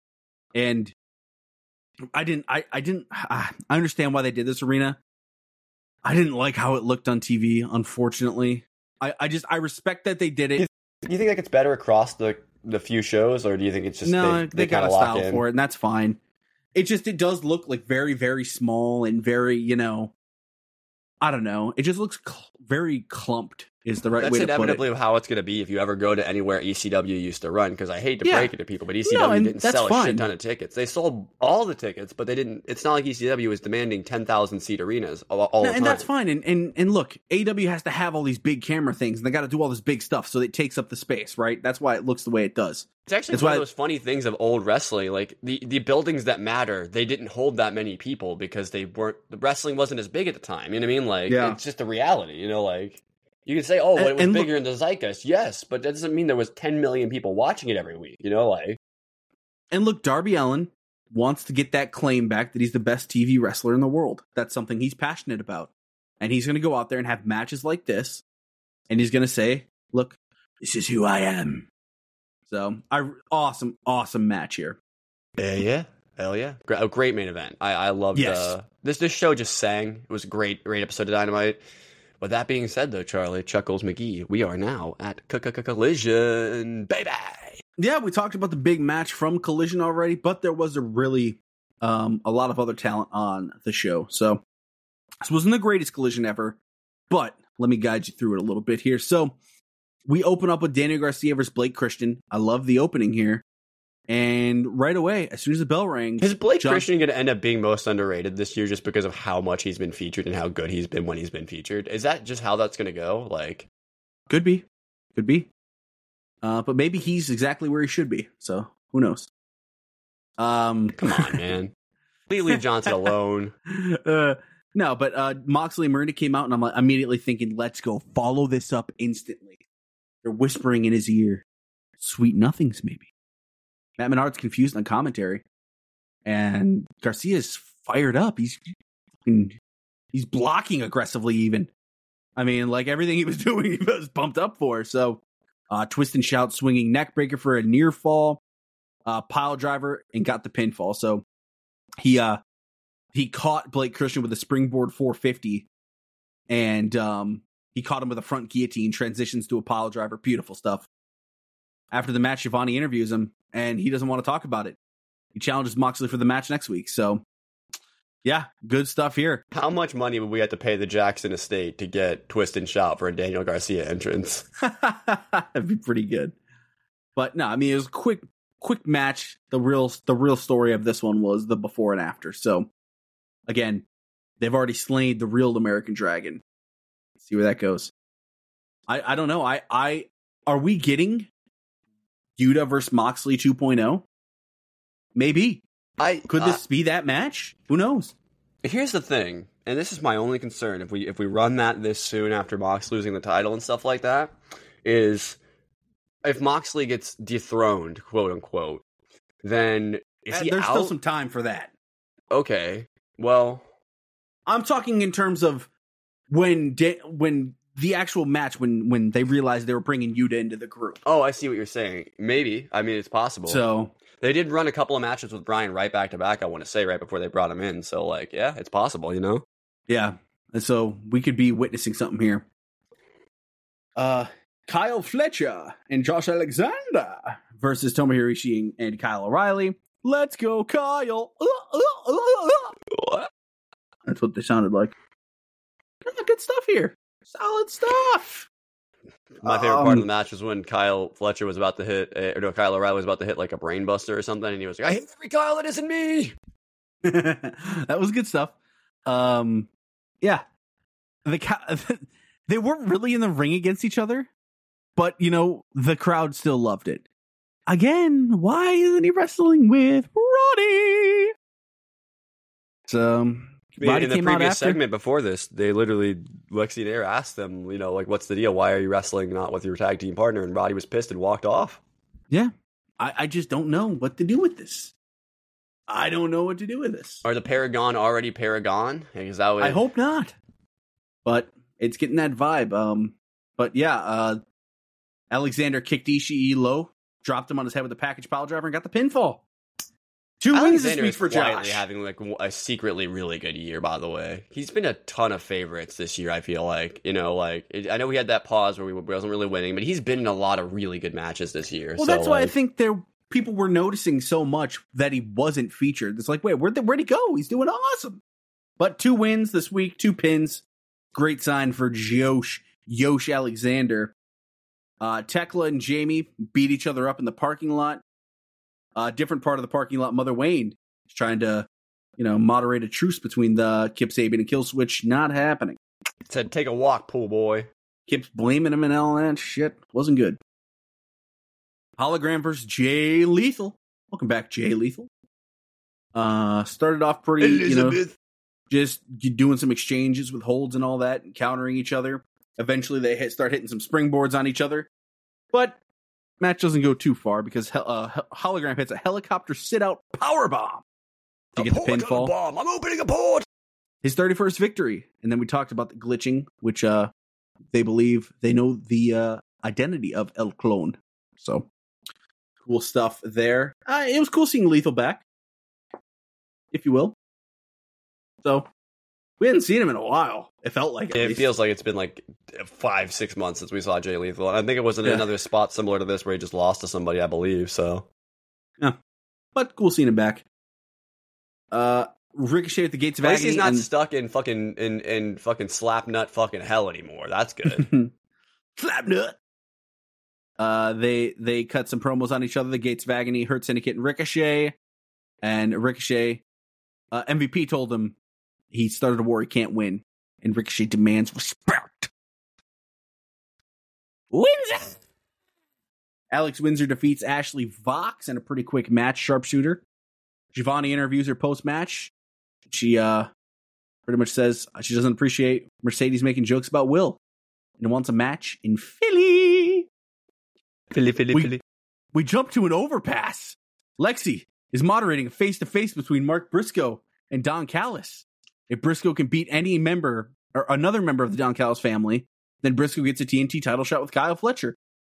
and I didn't I I didn't I understand why they did this arena. I didn't like how it looked on T V. Unfortunately, I I just I respect that they did it. Do you think that gets better across the the few shows, or do you think it's just no, they, they, they got kinda a lock style in? for it, and that's fine. It just it does look like very very small and very, you know, I don't know. It just looks cl- very clumped. Is the right That's way to put inevitably it. how it's going to be if you ever go to anywhere E C W used to run. Because I hate to Yeah. break it to people, but E C No, W and didn't that's sell a fine. shit ton of tickets. They sold all the tickets, but they didn't. It's not like E C W was demanding ten thousand seat arenas all, all No, the time. and that's fine. And, and and look, A E W has to have all these big camera things, and they got to do all this big stuff, so it takes up the space, right? That's why it looks the way it does. It's actually That's one why- of those funny things of old wrestling. Like the, the buildings that matter, they didn't hold that many people because they weren't. The wrestling wasn't as big at the time. You know what I mean? Like Yeah. it's just a reality. You know, like you can say, oh, but And- it was and look- bigger in the zeitgeist. Yes, but that doesn't mean there was ten million people watching it every week. You know, like And look, Darby Allin wants to get that claim back that he's the best T V wrestler in the world. That's something he's passionate about. And he's going to go out there and have matches like this. And he's going to say, look, this is who I am. So, I awesome, awesome match here. Yeah, yeah. Hell yeah. Great, a great main event. I, I loved Yes. uh, this. This show just sang. It was a great, great episode of Dynamite. But that being said, though, Charlie, Chuckles McGee, we are now at Collision, baby. Yeah, we talked about the big match from Collision already, but there was a really um, a lot of other talent on the show. So this wasn't the greatest Collision ever, but let me guide you through it a little bit here. So we open up with Daniel Garcia versus Blake Christian. I love the opening here. And right away, as soon as the bell rang... Is Blake John- Christian going to end up being most underrated this year just because of how much he's been featured and how good he's been when he's been featured? Is that just how that's going to go? Like, Could be. Could be. Uh, but maybe he's exactly where he should be. So, who knows? Um, come on, man. Please leave Johnson alone. uh, no, but uh, Moxley and Miranda came out, and I'm like, immediately thinking, let's go. Follow this up instantly. They're whispering in his ear. Sweet nothings, maybe. Matt Menard's confused on commentary. And Garcia's fired up. He's he's blocking aggressively, even. I mean, like, everything he was doing, he was pumped up for. So, uh, twist and shout, swinging neck breaker for a near fall, uh, pile driver, and got the pinfall. So, he uh, he caught Blake Christian with a springboard four fifty, and um, he caught him with a front guillotine, transitions to a pile driver. Beautiful stuff. After the match, Giovanni interviews him, and he doesn't want to talk about it. He challenges Moxley for the match next week. So, yeah, good stuff here. How much money would we have to pay the Jackson estate to get Twist and Shout for a Daniel Garcia entrance? That'd be pretty good. But no, I mean, it was a quick, quick match. The real, the real story of this one was the before and after. So, again, they've already slain the real American Dragon. Let's see where that goes. I, I don't know. I, I, are we getting Yuta versus Moxley two point oh? Maybe. I Could uh, this be that match? Who knows? Here's the thing, and this is my only concern if we if we run that this soon after Mox losing the title and stuff like that, is if Moxley gets dethroned, quote unquote, then is Uh, he There's out? still some time for that. Okay, well, I'm talking in terms of when da- when the actual match, when when they realized they were bringing Yuta into the group. oh, I see what you're saying. Maybe. I mean, it's possible. So they did run a couple of matches with Bryan right back to back, I want to say, right before they brought him in. So, like, yeah, it's possible, you know? yeah, and so we could be witnessing something here. Uh, Kyle Fletcher and Josh Alexander versus Tomohiro Ishii and Kyle O'Reilly. Let's go, Kyle! Uh, uh, uh, uh. What? That's what they sounded like. Yeah, good stuff here. Solid stuff. My favorite part of Um, the match was when Kyle Fletcher was about to hit, uh, or no, Kyle O'Reilly was about to hit like a brain buster or something, and he was like, I hate every Kyle that isn't me! That was good stuff. Um, yeah, the they weren't really in the ring against each other, but you know the crowd still loved it. Again, why isn't he wrestling with Roddy? So I mean, Roddy in the came out previous after. segment before this, they literally, Lexi and Air asked them, you know, like, what's the deal? Why are you wrestling not with your tag team partner? And Roddy was pissed and walked off. Yeah, I, I just don't know what to do with this. I don't know what to do with this. Are the Paragon already Paragon? Is that what I hope not. But it's getting that vibe. Um, but yeah, uh, Alexander kicked Ishii low, dropped him on his head with a package pile driver, and got the pinfall. Two wins this Alexander week is for quietly Josh. having like a secretly really good year, by the way. He's been a ton of favorites this year, I feel like. You know, like, it, I know we had that pause where we wasn't really winning, but he's been in a lot of really good matches this year. Well, so, that's why I like, think there people were noticing so much that he wasn't featured. It's like, wait, where'd, the, where'd he go? He's doing awesome. But two wins this week, two pins. Great sign for Josh, Yosh Alexander. Uh, Tekla and Jamie beat each other up in the parking lot. Uh, different part of the parking lot, Mother Wayne is trying to, you know, moderate a truce between the Kip Sabian and Killswitch. Not happening. said, take a walk, pool boy. Kip's blaming him and all that shit. Wasn't good. Hologram versus Jay Lethal. Welcome back, Jay Lethal. Uh, started off pretty, you know, just doing some exchanges with holds and all that, and countering each other. Eventually, they hit, start hitting some springboards on each other. But match doesn't go too far because uh, Hologram hits a helicopter sit-out powerbomb to get the pinfall. Bomb. I'm opening a port. His thirty-first victory. And then we talked about the glitching, which uh, they believe they know the uh, identity of El Clone. So, cool stuff there. Uh, it was cool seeing Lethal back, if you will. So, we hadn't seen him in a while. It felt like it. It least. feels like it's been like five, six months since we saw Jay Lethal. And I think it was in Yeah. another spot similar to this where he just lost to somebody, I believe. So, Yeah. But cool seeing him back. Uh, Ricochet at the gates of at least agony. he's not and- stuck in fucking in, in fucking slap nut fucking hell anymore. That's good. Slap nut. Uh, they they cut some promos on each other. The Gates of Agony, Hurt Syndicate, and Ricochet. And Ricochet, uh, M V P told him he started a war he can't win, and Ricochet demands respect. Windsor. Alex Windsor defeats Ashley Vox in a pretty quick match. Sharpshooter. Giovanni interviews her post match. She uh pretty much says she doesn't appreciate Mercedes making jokes about Will and wants a match in Philly. Philly, Philly, We- Philly. We jump to an overpass. Lexi is moderating a face-to-face between Mark Briscoe and Don Callis. If Briscoe can beat any member or another member of the Don Callis family, then Briscoe gets a T N T title shot with Kyle Fletcher.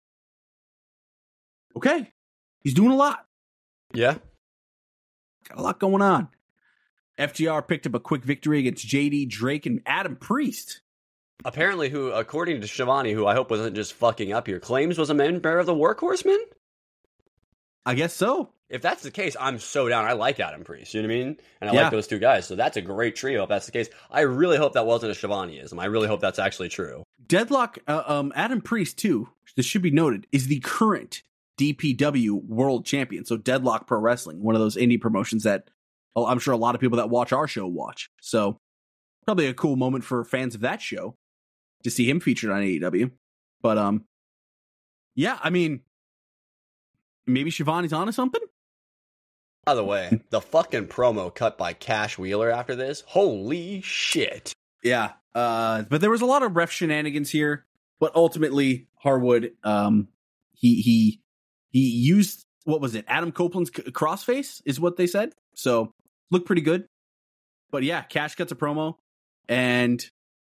Okay. He's doing a lot. Yeah. Got a lot going on. F G R picked up a quick victory against J D, Drake, and Adam Priest. Apparently, who, according to Shivani, who I hope wasn't just fucking up here, claims was a member of the Workhorsemen? I guess so. If that's the case, I'm so down. I like Adam Priest, you know what I mean? And I Yeah. like those two guys, so that's a great trio if that's the case. I really hope that wasn't a Shivaniism. I really hope that's actually true. Deadlock, uh, um, Adam Priest, too, this should be noted, is the current D P W World Champion. So Deadlock Pro Wrestling, one of those indie promotions that well, I'm sure a lot of people that watch our show watch. So probably a cool moment for fans of that show to see him featured on A E W. But um, yeah, I mean, maybe Shivani's onto something. By the way, the fucking promo cut by Cash Wheeler after this, holy shit. Yeah, uh, but there was a lot of ref shenanigans here. But ultimately, Harwood, um, he he he used what was it? Adam Copeland's c- crossface is what they said. So looked pretty good. But yeah, Cash cuts a promo, and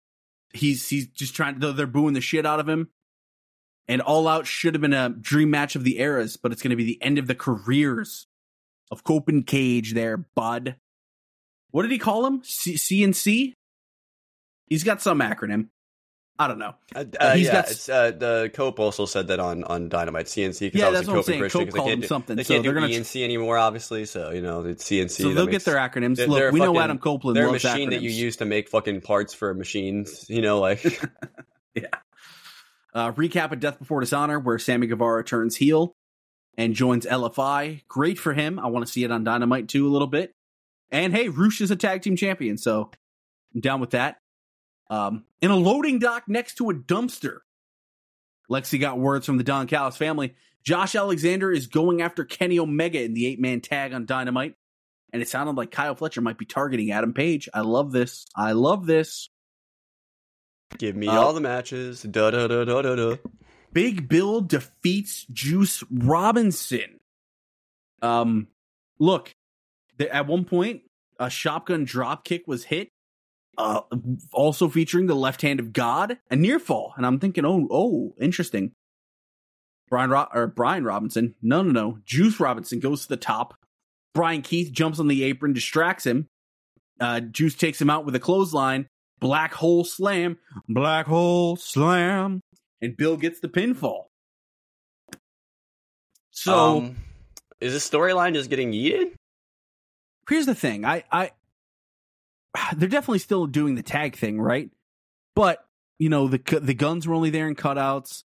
he's he's just trying to. They're booing the shit out of him. And All Out should have been a dream match of the eras, but it's going to be the end of the careers of Cope and Cage. There, bud. What did he call him? C- CNC? He's got some acronym. I don't know. Uh, uh, he's yeah, got- it's, uh, the Cope also said that on, on Dynamite C N C. Yeah, obviously that's what I'm Cope and saying. Christian, Cope 'cause they called can't him do- something, They so can't they're do gonna E tr- N C anymore, obviously. So you know, it's C N C. So that they'll makes- get their acronyms. they're- Look, they're we know fucking- Adam Copeland They're a loves machine acronyms. that you use to make fucking parts for machines. You know, like Yeah. Uh, recap of Death Before Dishonor, where Sammy Guevara turns heel and joins L F I. Great for him. I want to see it on Dynamite too a little bit. And hey, Roosh is a tag team champion, so I'm down with that. Um, in a loading dock next to a dumpster, Lexi got words from the Don Callis family. Josh Alexander is going after Kenny Omega in the eight-man tag on Dynamite. And it sounded like Kyle Fletcher might be targeting Adam Page. I love this. I love this. give me Uh, all the matches. Da da da da da da. Big Bill defeats Juice Robinson. Um, look, the, at one point, a shotgun drop kick was hit, uh, also featuring the left hand of God, a near fall. And I'm thinking, oh, oh, interesting. Brian Ro- or Brian Robinson, no, no, no. Juice Robinson goes to the top. Brian Keith jumps on the apron, distracts him. Uh, Juice takes him out with a clothesline. Black hole slam, black hole slam. And Bill gets the pinfall. So Um, is this storyline just getting yeeted? here's the thing. I, I, they're definitely still doing the tag thing, right? But you know, the the guns were only there in cutouts.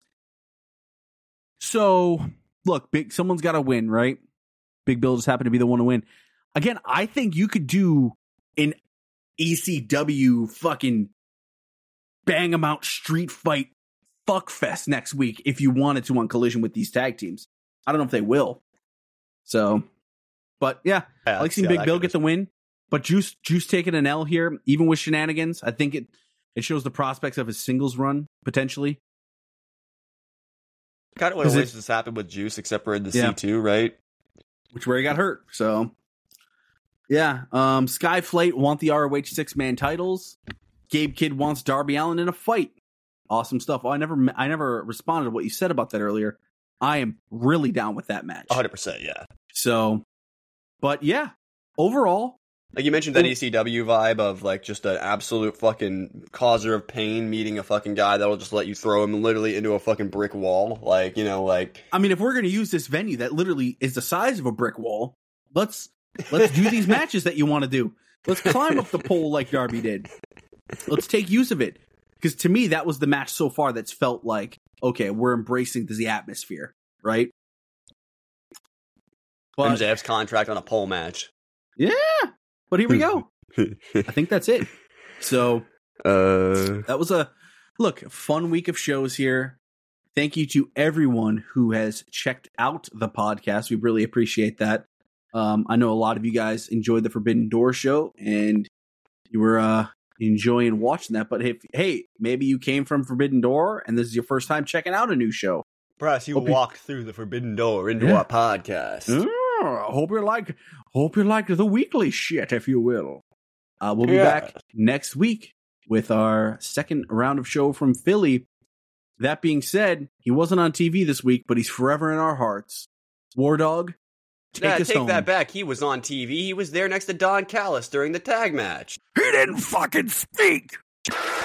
So look, big someone's got to win, right? Big Bill just happened to be the one to win. Again, I think you could do an E C W fucking bang 'em out street fight fuck fest next week if you wanted to on Collision with these tag teams. I don't know if they will. So, but yeah, Yeah, I like seeing yeah, Big that Bill could get the win. But Juice Juice taking an L here, even with shenanigans. I think it it shows the prospects of his singles run potentially. Kind of what always just happened with Juice, except for in the Yeah. C two, right? Which where he got hurt. So, yeah. Um, Skyflate want the R O H six-man titles. Gabe Kidd wants Darby Allin in a fight. Awesome stuff. Oh, I never I never responded to what you said about that earlier. I am really down with that match. one hundred percent, yeah. So, but yeah, overall, Like you mentioned that E C W vibe of like just an absolute fucking causer of pain meeting a fucking guy that'll just let you throw him literally into a fucking brick wall. Like, you know, like I mean, if we're going to use this venue that literally is the size of a brick wall, let's let's do these matches that you want to do. Let's climb up the pole like Darby did. Let's take use of it. Because to me, that was the match so far that's felt like, okay, we're embracing the atmosphere, right? But, M J F's contract on a pole match. yeah, but here we go. I think that's it. So Uh, that was a look, fun week of shows here. Thank you to everyone who has checked out the podcast. We really appreciate that. Um, I know a lot of you guys enjoyed the Forbidden Door show and you were uh, enjoying watching that. But if, hey, maybe you came from Forbidden Door and this is your first time checking out a new show. perhaps you Hope you- walked through the forbidden door into Yeah. our podcast. Oh, hope you like, hope you like the weekly shit, if you will. Uh, we'll be Yeah. back next week with our second round of show from Philly. That being said, he wasn't on T V this week, but he's forever in our hearts. War Dog, take Yeah, us take home. that back. He was on T V. He was there next to Don Callis during the tag match. He didn't fucking speak.